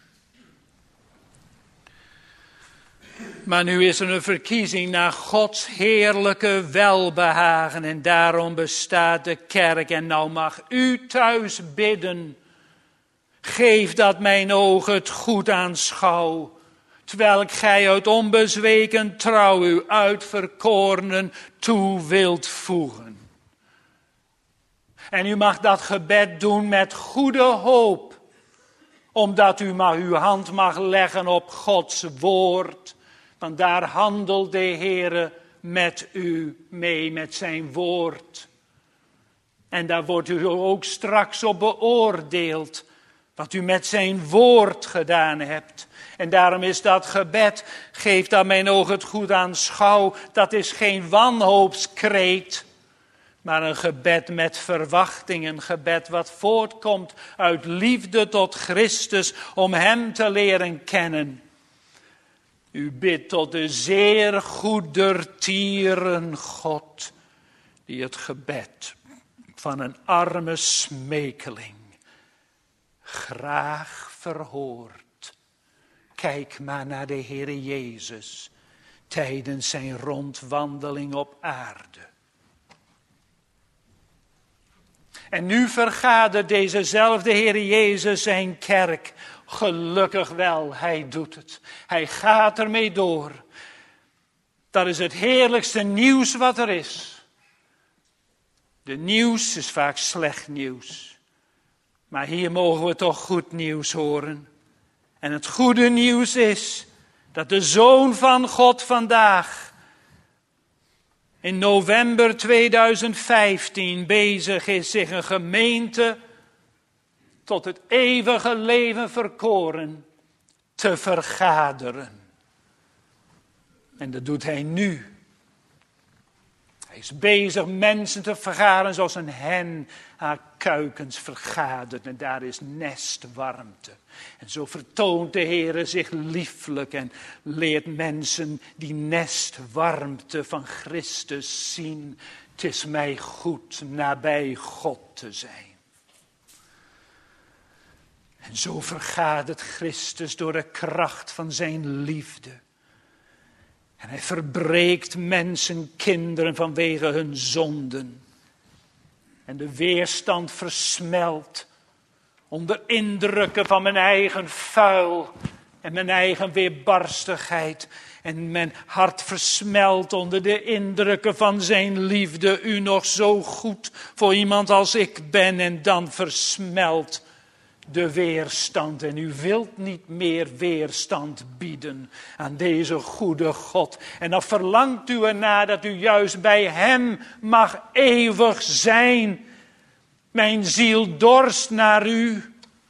Maar nu is er een verkiezing naar Gods heerlijke welbehagen. En daarom bestaat de kerk. En nou mag u thuis bidden. Geef dat mijn ogen het goed aanschouw. Terwijl gij uit onbezweken trouw uw uitverkorenen toe wilt voegen. En u mag dat gebed doen met goede hoop. Omdat u maar uw hand mag leggen op Gods woord. Want daar handelt de Heere met u mee, met zijn woord. En daar wordt u ook straks op beoordeeld. Wat u met zijn woord gedaan hebt. En daarom is dat gebed, geef dat mijn oog het goed aanschouw. Dat is geen wanhoopskreet. Maar een gebed met verwachting, een gebed wat voortkomt uit liefde tot Christus om hem te leren kennen. U bidt tot de zeer goedertieren God, die het gebed van een arme smekeling graag verhoort. Kijk maar naar de Heere Jezus tijdens zijn rondwandeling op aarde. En nu vergadert dezezelfde Heere Jezus zijn kerk. Gelukkig wel, hij doet het. Hij gaat ermee door. Dat is het heerlijkste nieuws wat er is. De nieuws is vaak slecht nieuws. Maar hier mogen we toch goed nieuws horen. En het goede nieuws is dat de Zoon van God vandaag in november 2015 bezig is zich een gemeente tot het eeuwige leven verkoren te vergaderen. En dat doet hij nu. Hij is bezig mensen te vergaderen zoals een hen haar kuikens vergadert. En daar is nestwarmte. En zo vertoont de Heere zich lieflijk en leert mensen die nestwarmte van Christus zien. Het is mij goed nabij God te zijn. En zo vergadert Christus door de kracht van zijn liefde. En hij verbreekt mensen, kinderen vanwege hun zonden. En de weerstand versmelt onder indrukken van mijn eigen vuil en mijn eigen weerbarstigheid. En mijn hart versmelt onder de indrukken van zijn liefde. U nog zo goed voor iemand als ik ben. En dan versmelt de weerstand. En u wilt niet meer weerstand bieden aan deze goede God. En dan verlangt u ernaar dat u juist bij hem mag eeuwig zijn. Mijn ziel dorst naar u.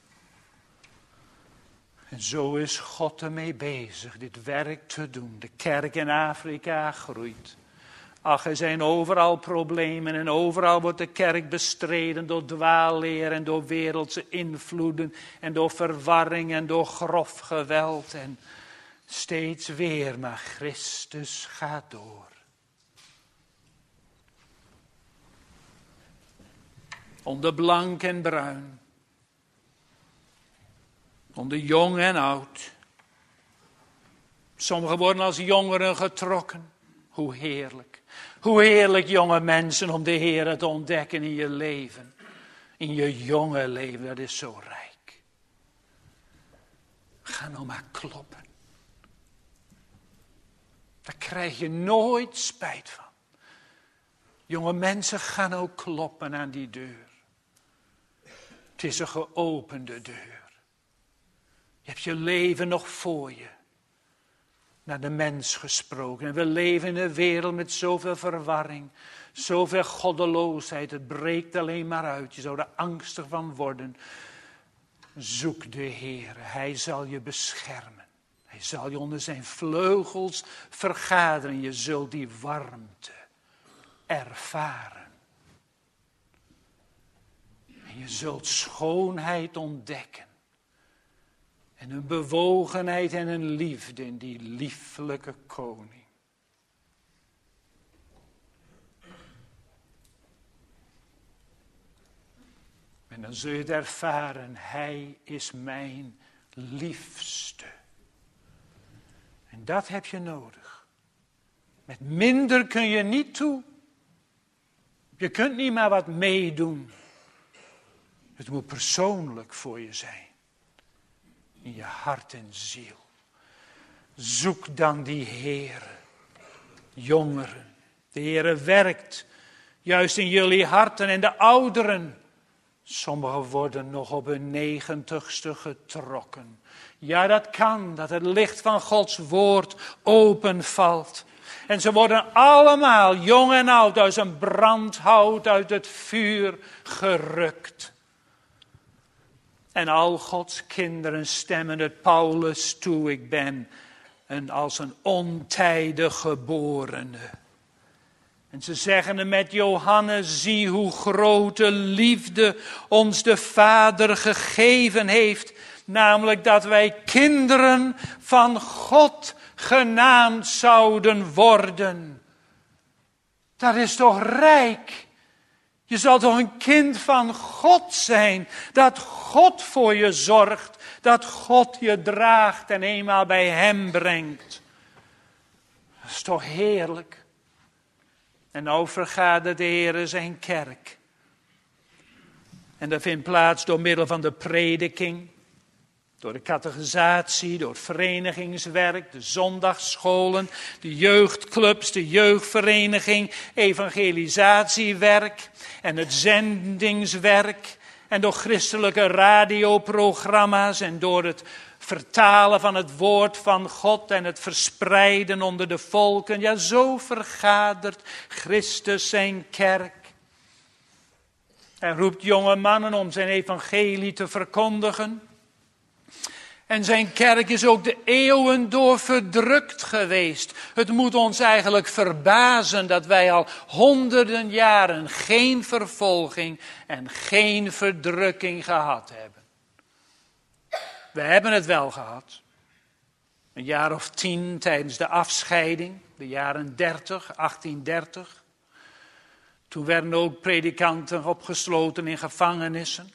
En zo is God ermee bezig dit werk te doen. De kerk in Afrika groeit. Ach, er zijn overal problemen en overal wordt de kerk bestreden door dwaalleer en door wereldse invloeden en door verwarring en door grof geweld. En steeds weer, maar Christus gaat door. Onder blank en bruin. Onder jong en oud. Sommigen worden als jongeren getrokken. Hoe heerlijk. Hoe heerlijk, jonge mensen, om de Heer te ontdekken in je leven. In je jonge leven, dat is zo rijk. Ga nou maar kloppen. Daar krijg je nooit spijt van. Jonge mensen, gaan nou kloppen aan die deur. Het is een geopende deur. Je hebt je leven nog voor je. Naar de mens gesproken. En we leven in een wereld met zoveel verwarring. Zoveel goddeloosheid. Het breekt alleen maar uit. Je zou er angstig van worden. Zoek de Heer. Hij zal je beschermen. Hij zal je onder zijn vleugels vergaderen. Je zult die warmte ervaren. En je zult schoonheid ontdekken. En een bewogenheid en een liefde in die lieflijke koning. En dan zul je het ervaren, hij is mijn liefste. En dat heb je nodig. Met minder kun je niet toe. Je kunt niet maar wat meedoen. Het moet persoonlijk voor je zijn. In je hart en ziel. Zoek dan die Heere. Jongeren. De Heere werkt. Juist in jullie harten en de ouderen. Sommigen worden nog op hun 90ste getrokken. Ja, dat kan. Dat het licht van Gods woord openvalt. En ze worden allemaal, jong en oud, uit een brandhout uit het vuur gerukt. En al Gods kinderen stemmen het Paulus toe. Ik ben als een ontijdig geborene. En ze zeggen het met Johannes. Zie hoe grote liefde ons de Vader gegeven heeft. Namelijk dat wij kinderen van God genaamd zouden worden. Dat is toch rijk. Je zal toch een kind van God zijn. Dat God voor je zorgt. Dat God je draagt en eenmaal bij hem brengt. Dat is toch heerlijk. En nou vergadert de Heer zijn kerk. En dat vindt plaats door middel van de prediking. Door de catechisatie, door het verenigingswerk, de zondagsscholen, de jeugdclubs, de jeugdvereniging, evangelisatiewerk en het zendingswerk. En door christelijke radioprogramma's en door het vertalen van het woord van God en het verspreiden onder de volken. Ja, zo vergadert Christus zijn kerk. Hij roept jonge mannen om zijn evangelie te verkondigen. En zijn kerk is ook de eeuwen door verdrukt geweest. Het moet ons eigenlijk verbazen dat wij al honderden jaren geen vervolging en geen verdrukking gehad hebben. We hebben het wel gehad. Een jaar of 10 tijdens de afscheiding, de jaren 1830. Toen werden ook predikanten opgesloten in gevangenissen.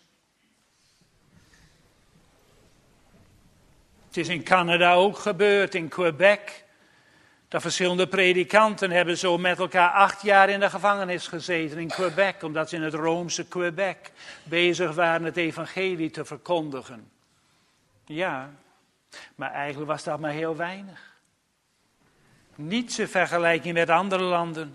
Het is in Canada ook gebeurd, in Quebec. Dat verschillende predikanten hebben zo met elkaar 8 jaar in de gevangenis gezeten in Quebec, omdat ze in het Roomse Quebec bezig waren het evangelie te verkondigen. Ja, maar eigenlijk was dat maar heel weinig. Niets in vergelijking met andere landen.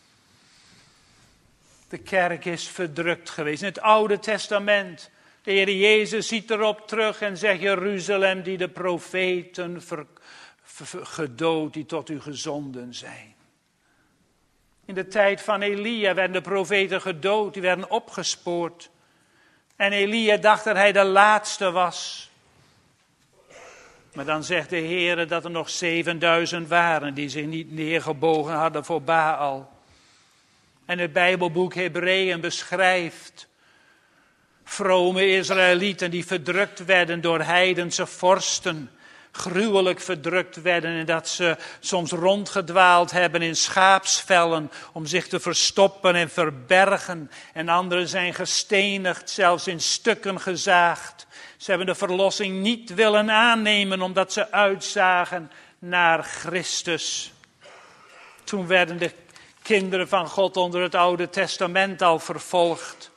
De kerk is verdrukt geweest. In het Oude Testament, de Heer Jezus ziet erop terug en zegt: Jeruzalem die de profeten gedood die tot u gezonden zijn. In de tijd van Elia werden de profeten gedood, die werden opgespoord. En Elia dacht dat hij de laatste was. Maar dan zegt de Heer dat er nog 7000 waren die zich niet neergebogen hadden voor Baal. En het Bijbelboek Hebreeën beschrijft vrome Israëlieten die verdrukt werden door heidense vorsten. Gruwelijk verdrukt werden en dat ze soms rondgedwaald hebben in schaapsvellen om zich te verstoppen en verbergen. En anderen zijn gestenigd, zelfs in stukken gezaagd. Ze hebben de verlossing niet willen aannemen omdat ze uitzagen naar Christus. Toen werden de kinderen van God onder het Oude Testament al vervolgd.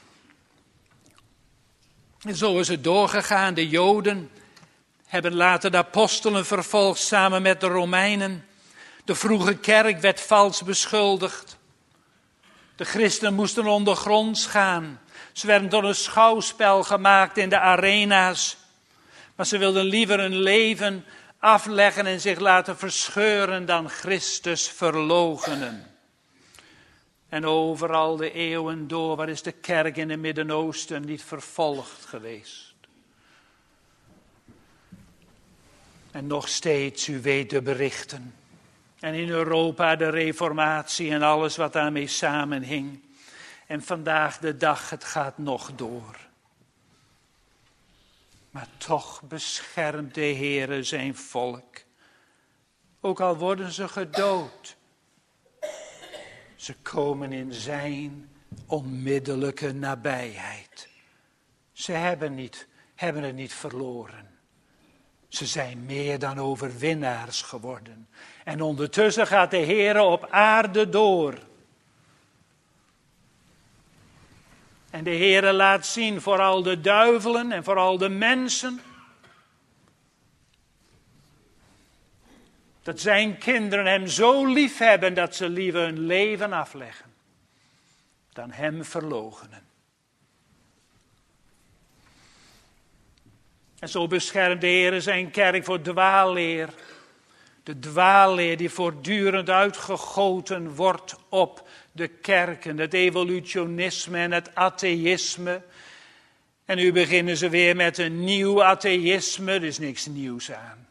En zo is het doorgegaan. De Joden hebben later de apostelen vervolgd samen met de Romeinen. De vroege kerk werd vals beschuldigd. De christenen moesten ondergronds gaan. Ze werden tot een schouwspel gemaakt in de arena's. Maar ze wilden liever hun leven afleggen en zich laten verscheuren dan Christus verloochenen. En overal de eeuwen door, waar is de kerk in het Midden-Oosten niet vervolgd geweest? En nog steeds, u weet de berichten. En in Europa de reformatie en alles wat daarmee samenhing. En vandaag de dag, het gaat nog door. Maar toch beschermt de Heere zijn volk. Ook al worden ze gedood. Ze komen in zijn onmiddellijke nabijheid. Ze hebben het niet verloren. Ze zijn meer dan overwinnaars geworden. En ondertussen gaat de Heere op aarde door. En de Heere laat zien voor al de duivelen en voor al de mensen, dat zijn kinderen hem zo lief hebben dat ze liever hun leven afleggen dan hem verloochenen. En zo beschermt de Heer zijn kerk voor dwaalleer. De dwaalleer die voortdurend uitgegoten wordt op de kerken. Het evolutionisme en het atheïsme. En nu beginnen ze weer met een nieuw atheïsme. Er is niks nieuws aan.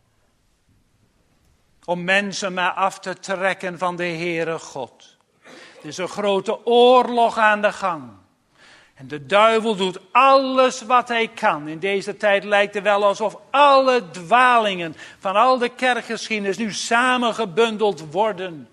Om mensen maar af te trekken van de Heere God. Er is een grote oorlog aan de gang. En de duivel doet alles wat hij kan. In deze tijd lijkt het wel alsof alle dwalingen van al de kerkgeschiedenis nu samengebundeld worden.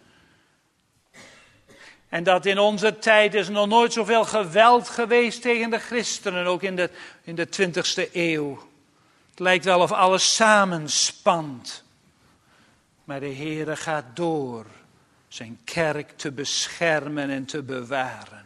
En dat in onze tijd is nog nooit zoveel geweld geweest tegen de christenen, ook in de 20e eeuw. Het lijkt wel of alles samenspant. Maar de Heere gaat door zijn kerk te beschermen en te bewaren.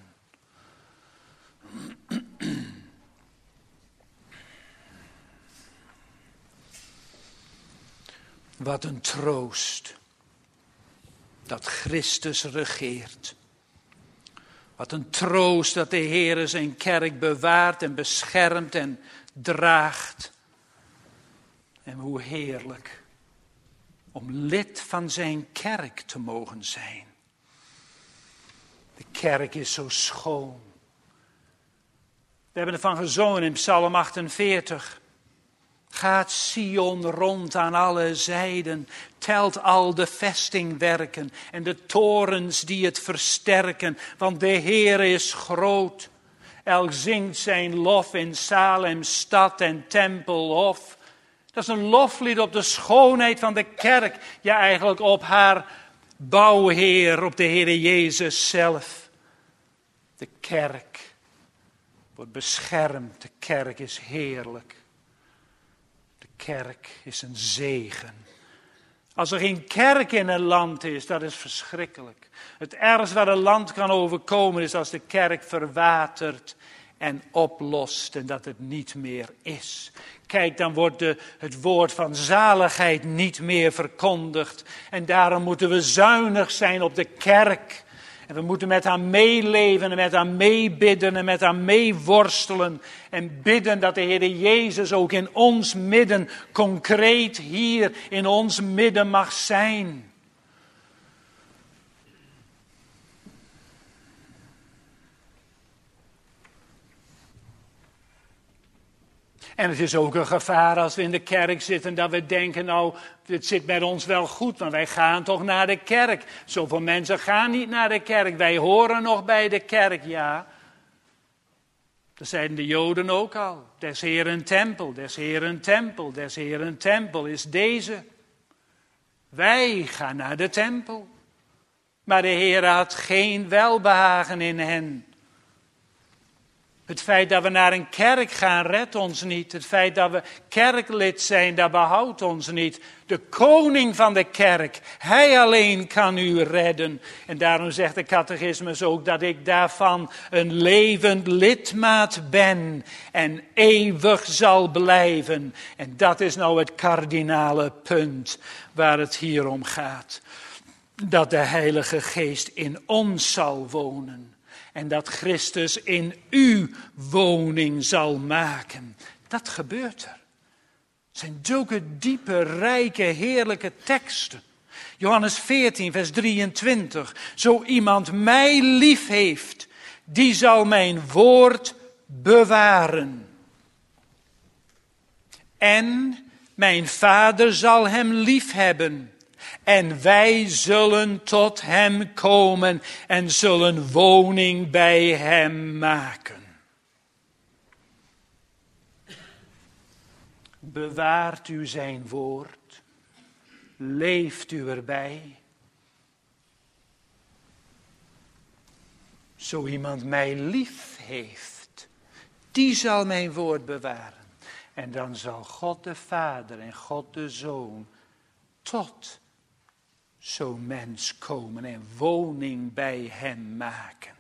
Wat een troost dat Christus regeert. Wat een troost dat de Heere zijn kerk bewaart en beschermt en draagt. En hoe heerlijk om lid van zijn kerk te mogen zijn. De kerk is zo schoon. We hebben ervan gezongen in Psalm 48. Gaat Sion rond aan alle zijden, telt al de vestingwerken en de torens die het versterken, want de Heere is groot. Elk zingt zijn lof in Salem, stad en tempelhof. Dat is een loflied op de schoonheid van de kerk, ja eigenlijk op haar bouwheer, op de Heere Jezus zelf. De kerk wordt beschermd, de kerk is heerlijk. De kerk is een zegen Als er geen kerk in een land is, dat is verschrikkelijk. Het ergste wat een land kan overkomen is als de kerk verwatert en oplost en dat het niet meer is. Kijk, dan wordt het woord van zaligheid niet meer verkondigd. En daarom moeten we zuinig zijn op de kerk. En we moeten met haar meeleven en met haar meebidden en met haar meeworstelen. En bidden dat de Heer Jezus ook in ons midden, concreet hier in ons midden mag zijn. En het is ook een gevaar als we in de kerk zitten dat we denken, nou, het zit met ons wel goed, maar wij gaan toch naar de kerk. Zoveel mensen gaan niet naar de kerk, wij horen nog bij de kerk, ja. Dat zeiden de Joden ook al. Des Heeren tempel, des Heeren tempel, des Heeren tempel is deze. Wij gaan naar de tempel. Maar de Heer had geen welbehagen in hen. Het feit dat we naar een kerk gaan redt ons niet. Het feit dat we kerklid zijn, dat behoudt ons niet. De koning van de kerk, hij alleen kan u redden. En daarom zegt de catechismus ook dat ik daarvan een levend lidmaat ben en eeuwig zal blijven. En dat is nou het kardinale punt waar het hier om gaat. Dat de Heilige Geest in ons zal wonen. En dat Christus in u woning zal maken. Dat gebeurt er. Het zijn zulke diepe, rijke, heerlijke teksten. Johannes 14, vers 23. Zo iemand mij lief heeft, die zal mijn woord bewaren. En mijn Vader zal hem lief hebben. En wij zullen tot hem komen en zullen woning bij hem maken. Bewaart u zijn woord, leeft u erbij. Zo iemand mij lief heeft, die zal mijn woord bewaren. En dan zal God de Vader en God de Zoon tot zo'n mens komen en woning bij hem maken.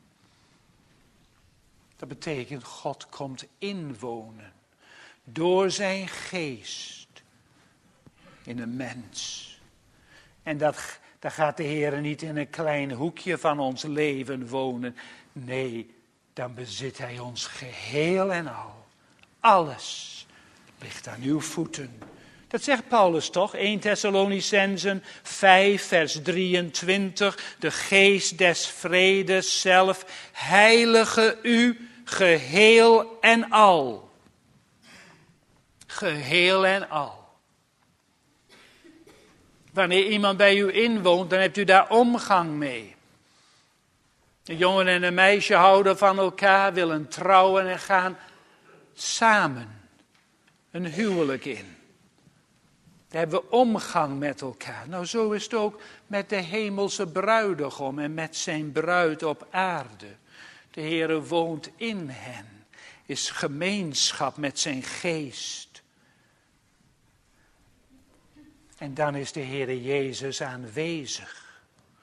Dat betekent God komt inwonen door zijn geest in een mens. En dat gaat de Heer niet in een klein hoekje van ons leven wonen. Nee, dan bezit hij ons geheel en al. Alles ligt aan uw voeten. Dat zegt Paulus toch, 1 Thessalonicenzen 5 vers 23. De geest des vredes zelf heilige u geheel en al. Geheel en al. Wanneer iemand bij u inwoont, dan hebt u daar omgang mee. Een jongen en een meisje houden van elkaar, willen trouwen en gaan samen een huwelijk in. Daar hebben we omgang met elkaar. Nou, zo is het ook met de hemelse bruidegom en met zijn bruid op aarde. De Heere woont in hen, is gemeenschap met zijn geest. En dan is de Heere Jezus aanwezig.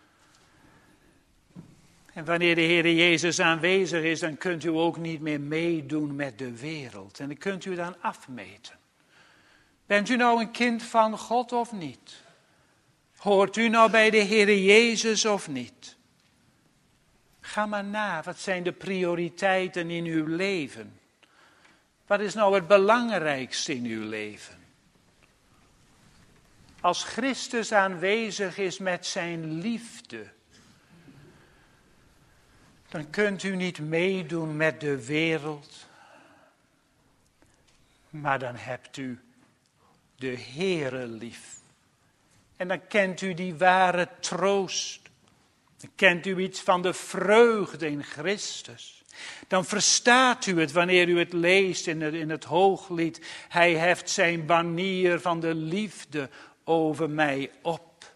En wanneer de Heere Jezus aanwezig is, dan kunt u ook niet meer meedoen met de wereld. En dan kunt u dan afmeten. Bent u nou een kind van God of niet? Hoort u nou bij de Heere Jezus of niet? Ga maar na, wat zijn de prioriteiten in uw leven? Wat is nou het belangrijkste in uw leven? Als Christus aanwezig is met zijn liefde, dan kunt u niet meedoen met de wereld, maar dan hebt u de Heere lief. En dan kent u die ware troost. Dan kent u iets van de vreugde in Christus. Dan verstaat u het wanneer u het leest in het Hooglied. Hij heft zijn banier van de liefde over mij op.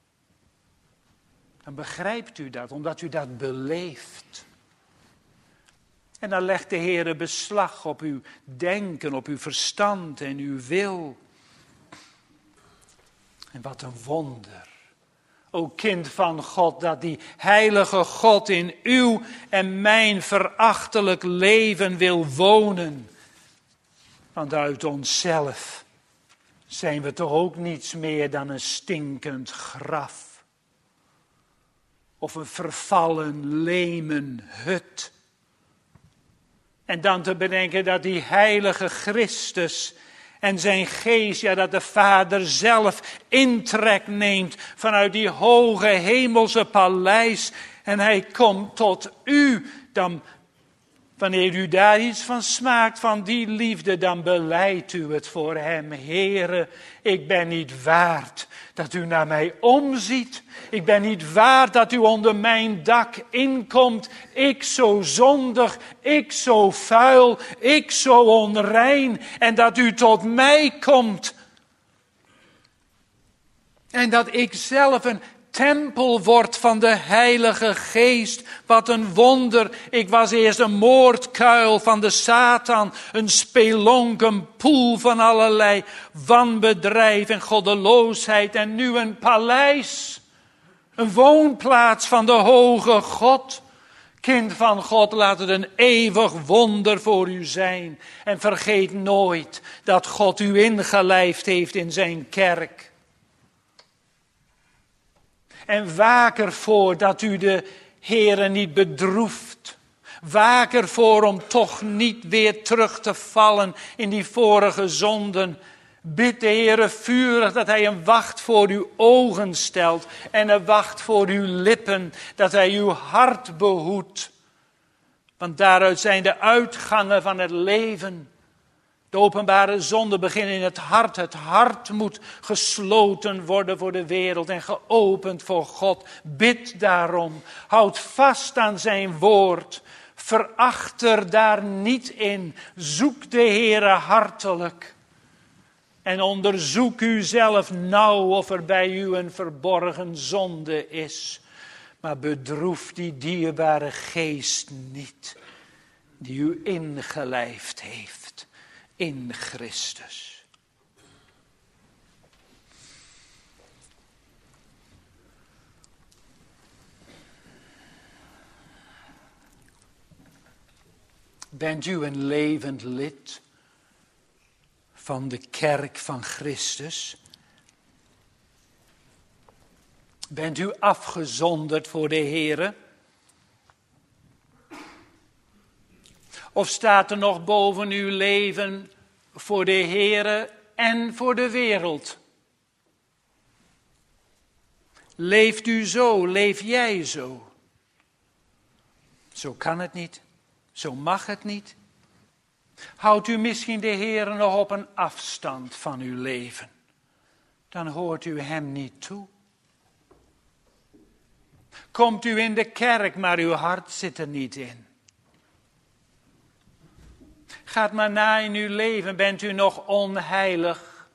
Dan begrijpt u dat, omdat u dat beleeft. En dan legt de Heere beslag op uw denken, op uw verstand en uw wil. En wat een wonder. O kind van God, dat die heilige God in uw en mijn verachtelijk leven wil wonen. Want uit onszelf zijn we toch ook niets meer dan een stinkend graf. Of een vervallen lemen hut. En dan te bedenken dat die heilige Christus en zijn geest, ja, dat de Vader zelf intrek neemt vanuit die hoge hemelse paleis. En hij komt tot u. Dan, wanneer u daar iets van smaakt, van die liefde, dan beleidt u het voor hem. Heere, ik ben niet waard dat u naar mij omziet. Ik ben niet waard dat u onder mijn dak inkomt. Ik zo zondig, ik zo vuil, ik zo onrein. En dat u tot mij komt. En dat ik zelf een tempel word van de Heilige Geest. Wat een wonder. Ik was eerst een moordkuil van de Satan. Een spelonk, een poel van allerlei wanbedrijf en goddeloosheid. En nu een paleis. Een woonplaats van de hoge God. Kind van God, laat het een eeuwig wonder voor u zijn. En vergeet nooit dat God u ingelijfd heeft in zijn kerk. En waak ervoor dat u de Heere niet bedroeft. Waak ervoor om toch niet weer terug te vallen in die vorige zonden. Bid de Heere vurig dat hij een wacht voor uw ogen stelt. En een wacht voor uw lippen. Dat hij uw hart behoedt. Want daaruit zijn de uitgangen van het leven. De openbare zonden beginnen in het hart. Het hart moet gesloten worden voor de wereld en geopend voor God. Bid daarom. Houd vast aan zijn woord. Verachter daar niet in. Zoek de Heere hartelijk. En onderzoek u zelf nauw of er bij u een verborgen zonde is. Maar bedroef die dierbare geest niet. Die u ingelijfd heeft. In Christus. Bent u een levend lid van de kerk van Christus? Bent u afgezonderd voor de Heere? Of staat er nog boven uw leven voor de Heere en voor de wereld? Leeft u zo, leef jij zo? Zo kan het niet, zo mag het niet. Houdt u misschien de Heere nog op een afstand van uw leven? Dan hoort u hem niet toe. Komt u in de kerk, maar uw hart zit er niet in. Gaat maar na in uw leven, bent u nog onheilig.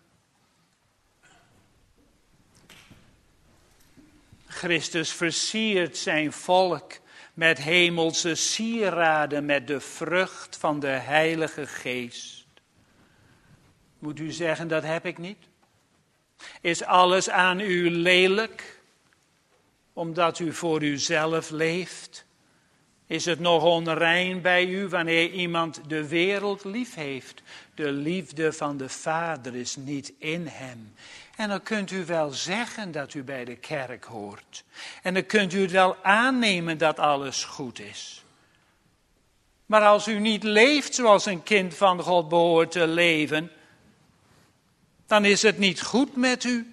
Christus versiert zijn volk met hemelse sieraden, met de vrucht van de Heilige Geest. Moet u zeggen, dat heb ik niet? Is alles aan u lelijk, omdat u voor uzelf leeft? Is het nog onrein bij u wanneer iemand de wereld lief heeft? De liefde van de Vader is niet in hem. En dan kunt u wel zeggen dat u bij de kerk hoort. En dan kunt u het wel aannemen dat alles goed is. Maar als u niet leeft zoals een kind van God behoort te leven, dan is het niet goed met u.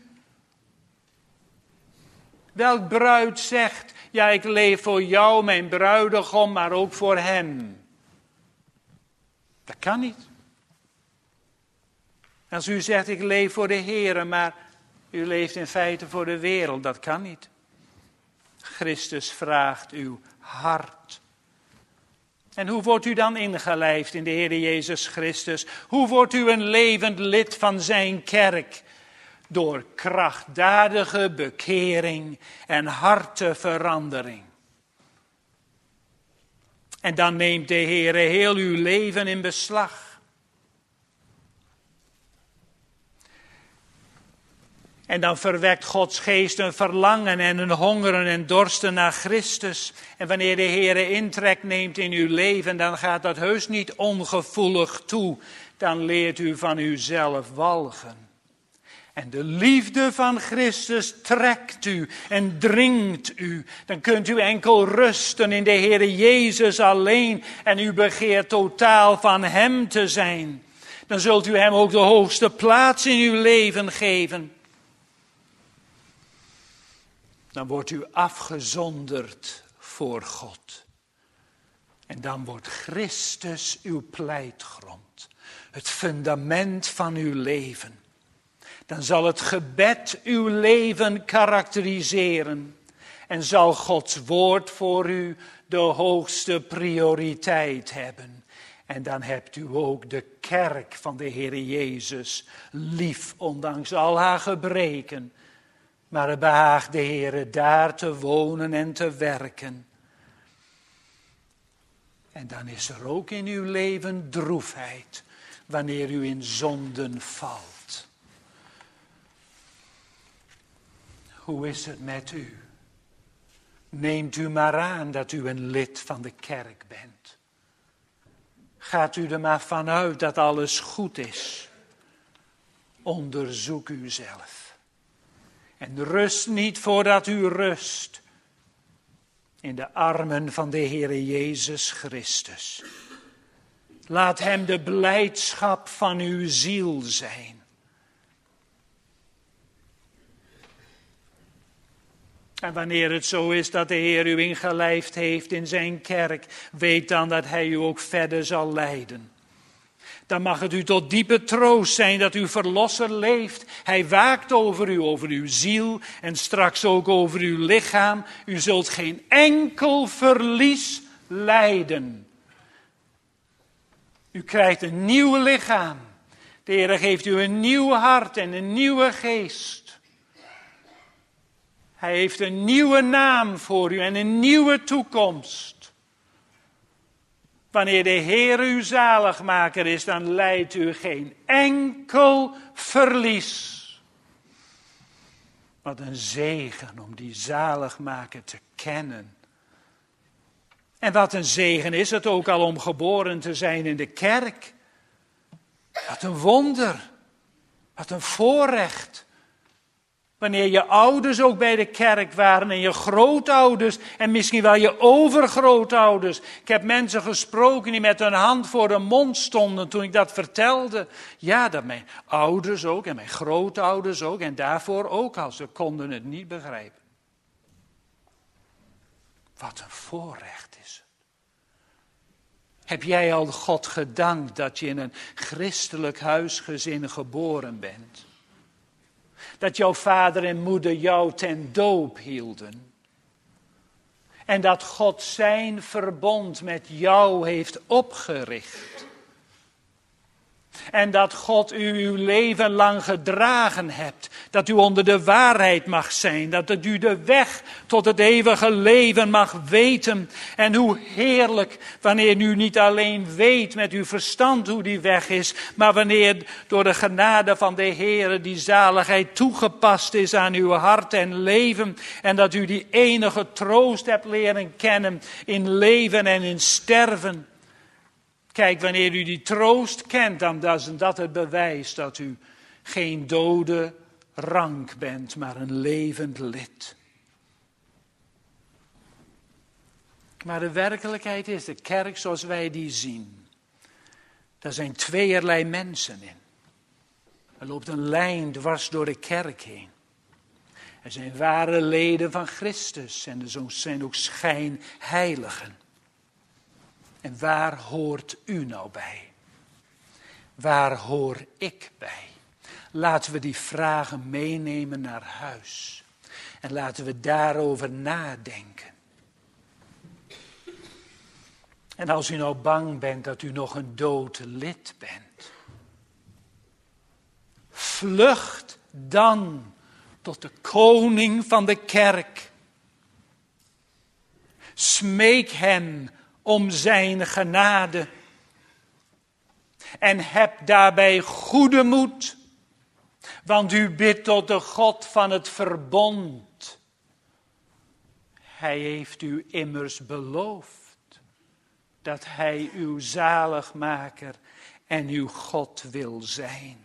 Welk bruid zegt, ja, ik leef voor jou, mijn bruidegom, maar ook voor hem? Dat kan niet. Als u zegt, ik leef voor de Heere, maar u leeft in feite voor de wereld, dat kan niet. Christus vraagt uw hart. En hoe wordt u dan ingelijfd in de Heere Jezus Christus? Hoe wordt u een levend lid van zijn kerk? Door krachtdadige bekering en harteverandering. En dan neemt de Heere heel uw leven in beslag. En dan verwekt Gods geest een verlangen en een hongeren en dorsten naar Christus. En wanneer de Heer intrek neemt in uw leven, dan gaat dat heus niet ongevoelig toe. Dan leert u van uzelf walgen. En de liefde van Christus trekt u en dringt u. Dan kunt u enkel rusten in de Heer Jezus alleen. En u begeert totaal van Hem te zijn. Dan zult u Hem ook de hoogste plaats in uw leven geven. Dan wordt u afgezonderd voor God. En dan wordt Christus uw pleitgrond. Het fundament van uw leven. Dan zal het gebed uw leven karakteriseren. En zal Gods woord voor u de hoogste prioriteit hebben. En dan hebt u ook de kerk van de Heer Jezus lief, ondanks al haar gebreken. Maar het behaagt de Heer daar te wonen en te werken. En dan is er ook in uw leven droefheid, wanneer u in zonden valt. Hoe is het met u? Neemt u maar aan dat u een lid van de kerk bent. Gaat u er maar vanuit dat alles goed is. Onderzoek uzelf. En rust niet voordat u rust in de armen van de Heere Jezus Christus. Laat Hem de blijdschap van uw ziel zijn. En wanneer het zo is dat de Heer u ingelijfd heeft in zijn kerk, weet dan dat Hij u ook verder zal leiden. Dan mag het u tot diepe troost zijn dat uw Verlosser leeft. Hij waakt over uw ziel en straks ook over uw lichaam. U zult geen enkel verlies lijden. U krijgt een nieuw lichaam. De Heer geeft u een nieuw hart en een nieuwe geest. Hij heeft een nieuwe naam voor u en een nieuwe toekomst. Wanneer de Heer uw zaligmaker is, dan lijdt u geen enkel verlies. Wat een zegen om die zaligmaker te kennen. En wat een zegen is het ook al om geboren te zijn in de kerk. Wat een wonder. Wat een voorrecht. Wanneer je ouders ook bij de kerk waren en je grootouders en misschien wel je overgrootouders. Ik heb mensen gesproken die met hun hand voor de mond stonden toen ik dat vertelde. Ja, dat mijn ouders ook en mijn grootouders ook en daarvoor ook al. Ze konden het niet begrijpen. Wat een voorrecht is het. Heb jij al God gedankt dat je in een christelijk huisgezin geboren bent? Dat jouw vader en moeder jou ten doop hielden. En dat God zijn verbond met jou heeft opgericht. En dat God u uw leven lang gedragen hebt. Dat u onder de waarheid mag zijn. Dat het u de weg tot het eeuwige leven mag weten. En hoe heerlijk wanneer u niet alleen weet met uw verstand hoe die weg is. Maar wanneer door de genade van de Heer die zaligheid toegepast is aan uw hart en leven. En dat u die enige troost hebt leren kennen in leven en in sterven. Kijk, wanneer u die troost kent, dan is dat het bewijs dat u geen dode rank bent, maar een levend lid. Maar de werkelijkheid is, de kerk zoals wij die zien, daar zijn tweeërlei mensen in. Er loopt een lijn dwars door de kerk heen. Er zijn ware leden van Christus en er zijn ook schijnheiligen. En waar hoort u nou bij? Waar hoor ik bij? Laten we die vragen meenemen naar huis. En laten we daarover nadenken. En als u nou bang bent dat u nog een dood lid bent. Vlucht dan tot de koning van de kerk. Smeek hem om zijn genade. En heb daarbij goede moed. Want u bidt tot de God van het verbond. Hij heeft u immers beloofd dat hij uw zaligmaker en uw God wil zijn.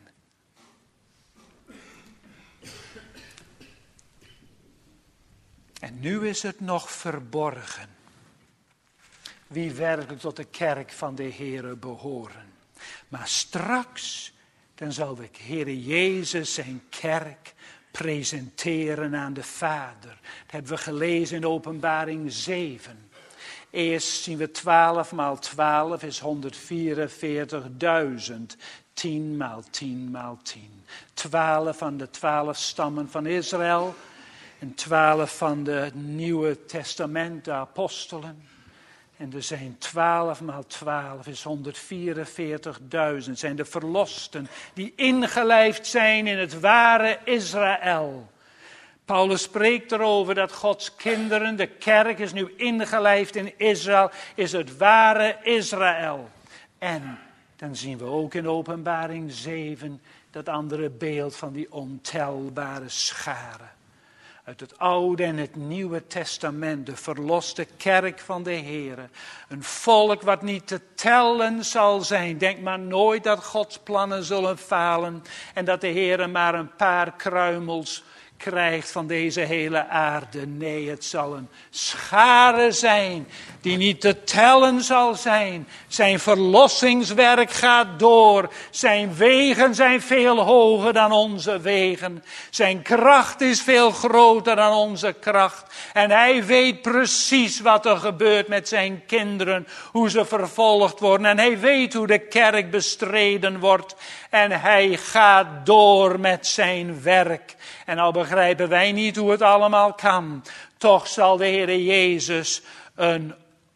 En nu is het nog verborgen wie werkelijk tot de kerk van de Heere behoren. Maar straks, dan zal de Heere Jezus zijn kerk presenteren aan de Vader. Dat hebben we gelezen in Openbaring 7. Eerst zien we 12 maal 12 is 144.000. 10 maal 10 maal 10. 12 van de 12 stammen van Israël. En 12 van het Nieuwe Testament, de apostelen. En er zijn 12 maal 12 is 144.000. Zijn de verlosten die ingelijfd zijn in het ware Israël. Paulus spreekt erover dat Gods kinderen, de kerk is nu ingelijfd in Israël, is het ware Israël. En dan zien we ook in Openbaring 7 dat andere beeld van die ontelbare scharen. Uit het Oude en het Nieuwe Testament, de verloste kerk van de Heere. Een volk wat niet te tellen zal zijn. Denk maar nooit dat Gods plannen zullen falen en dat de Heere maar een paar kruimels krijgt van deze hele aarde. Nee, het zal een schare zijn die niet te tellen zal zijn. Zijn verlossingswerk gaat door. Zijn wegen zijn veel hoger dan onze wegen. Zijn kracht is veel groter dan onze kracht. En hij weet precies wat er gebeurt met zijn kinderen. Hoe ze vervolgd worden. En hij weet hoe de kerk bestreden wordt. En hij gaat door met zijn werk. En al begrijpen wij niet hoe het allemaal kan. Toch zal de Heere Jezus een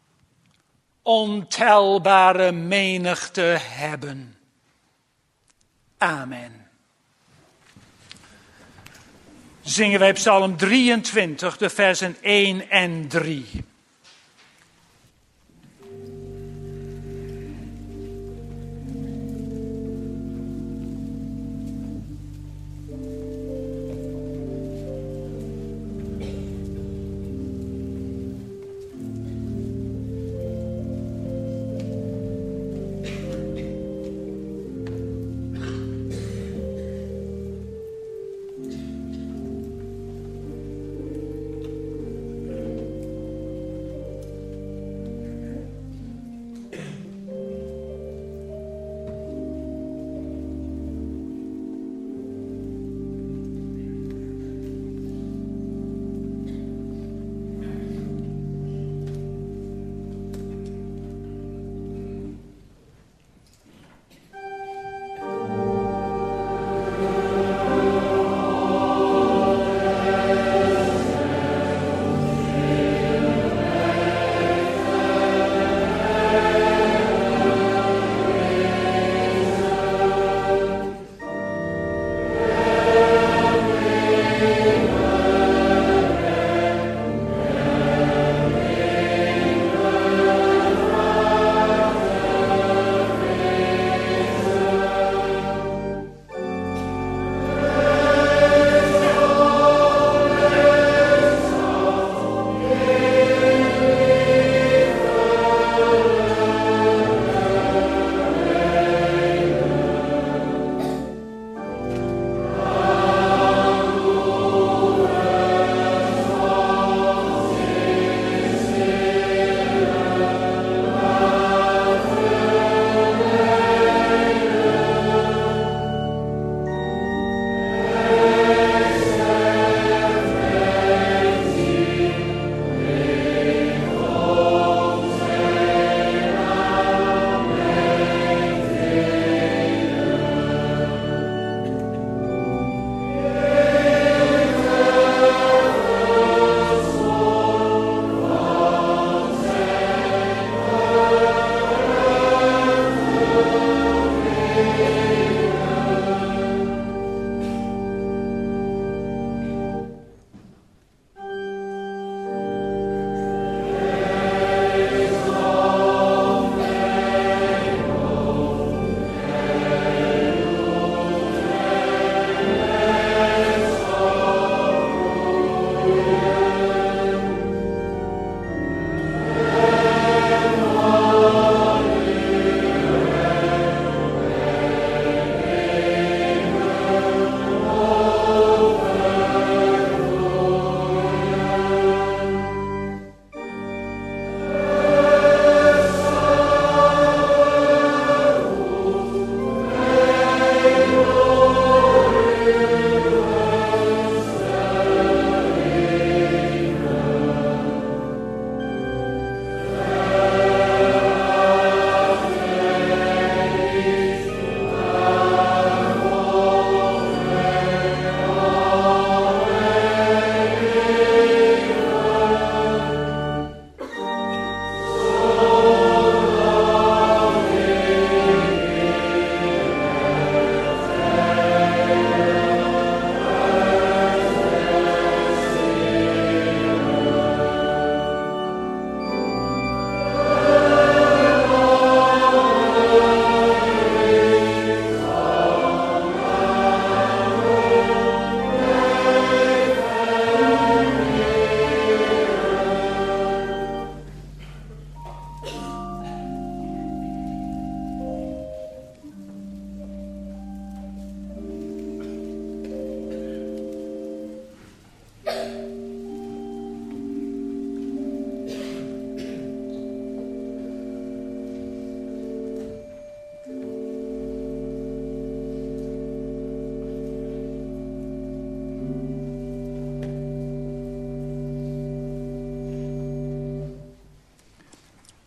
ontelbare menigte hebben. Amen. Zingen wij Psalm 23, de versen 1 en 3.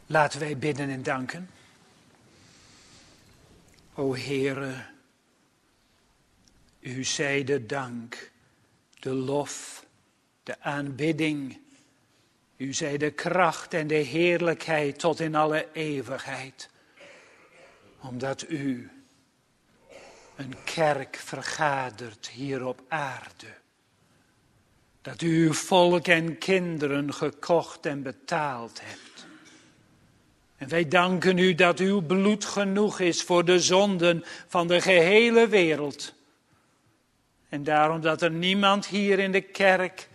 Laten wij bidden en danken. O Heere, u zij de dank, de lof, de aanbidding. U zij de kracht en de heerlijkheid tot in alle eeuwigheid. Omdat u een kerk vergadert hier op aarde. Dat u uw volk en kinderen gekocht en betaald hebt. En wij danken u dat uw bloed genoeg is voor de zonden van de gehele wereld. En daarom dat er niemand hier in de kerk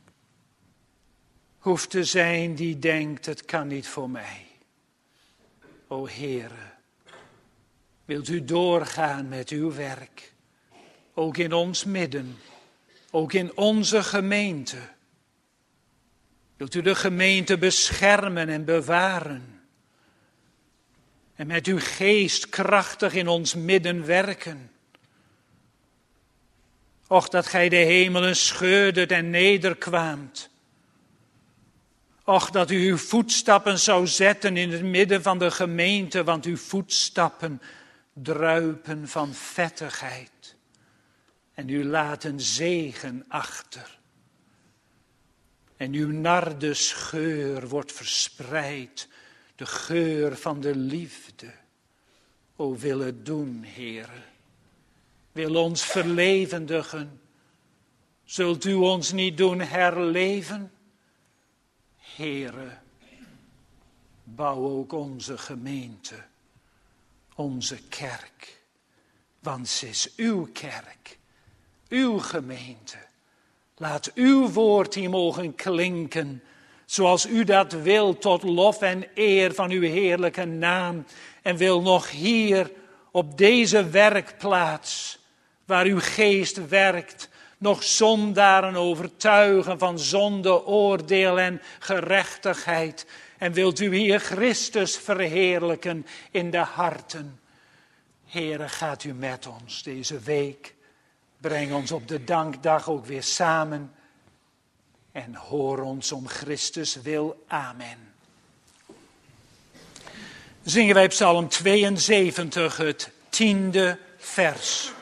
hoeft te zijn die denkt, het kan niet voor mij. O Heere, wilt u doorgaan met uw werk, ook in ons midden, ook in onze gemeente. Wilt u de gemeente beschermen en bewaren. En met uw geest krachtig in ons midden werken. Och, dat gij de hemelen scheurdet en nederkwaamt. Och, dat u uw voetstappen zou zetten in het midden van de gemeente, want uw voetstappen druipen van vettigheid. En u laat een zegen achter. En uw nardesgeur wordt verspreid, de geur van de liefde. O, wil het doen, Heere. Wil ons verlevendigen. Zult u ons niet doen herleven? Heere, bouw ook onze gemeente, onze kerk. Want ze is uw kerk, uw gemeente. Laat uw woord hier mogen klinken, zoals u dat wil, tot lof en eer van uw heerlijke naam. En wil nog hier op deze werkplaats, waar uw geest werkt, nog zondaren overtuigen van zonde, oordeel en gerechtigheid. En wilt u hier Christus verheerlijken in de harten. Heere, gaat u met ons deze week. Breng ons op de dankdag ook weer samen. En hoor ons om Christus wil. Amen. Zingen wij Psalm 72, het 10e vers.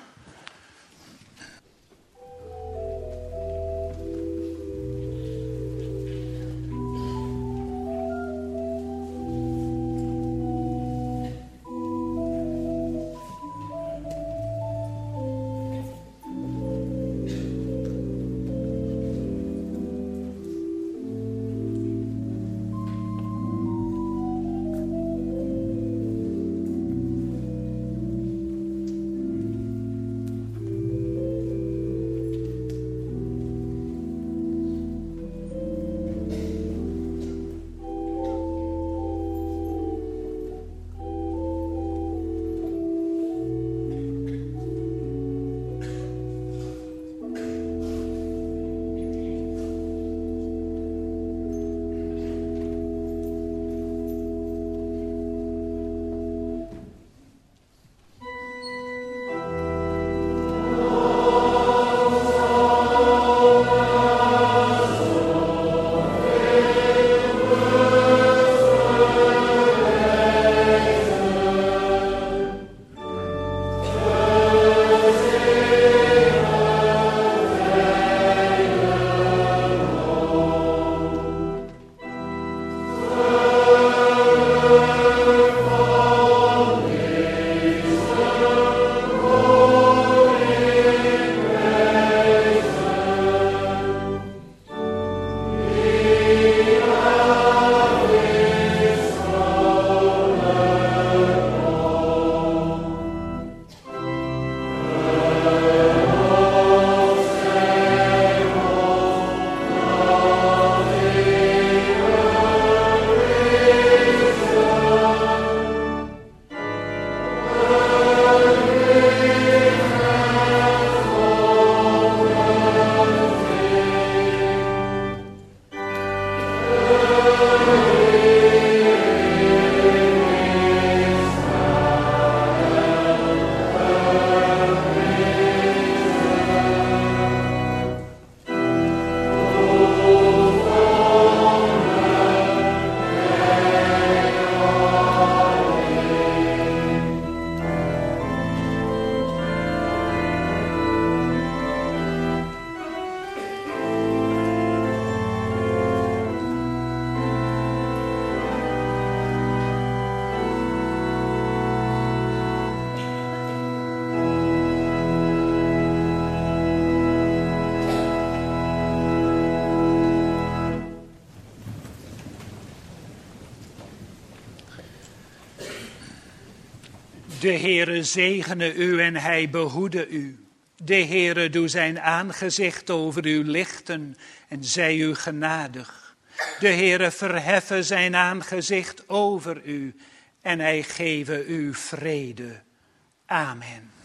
De Heere zegene u en hij behoede u. De Heere doe zijn aangezicht over u lichten en zij u genadig. De Heere verheffe zijn aangezicht over u en hij geve u vrede. Amen.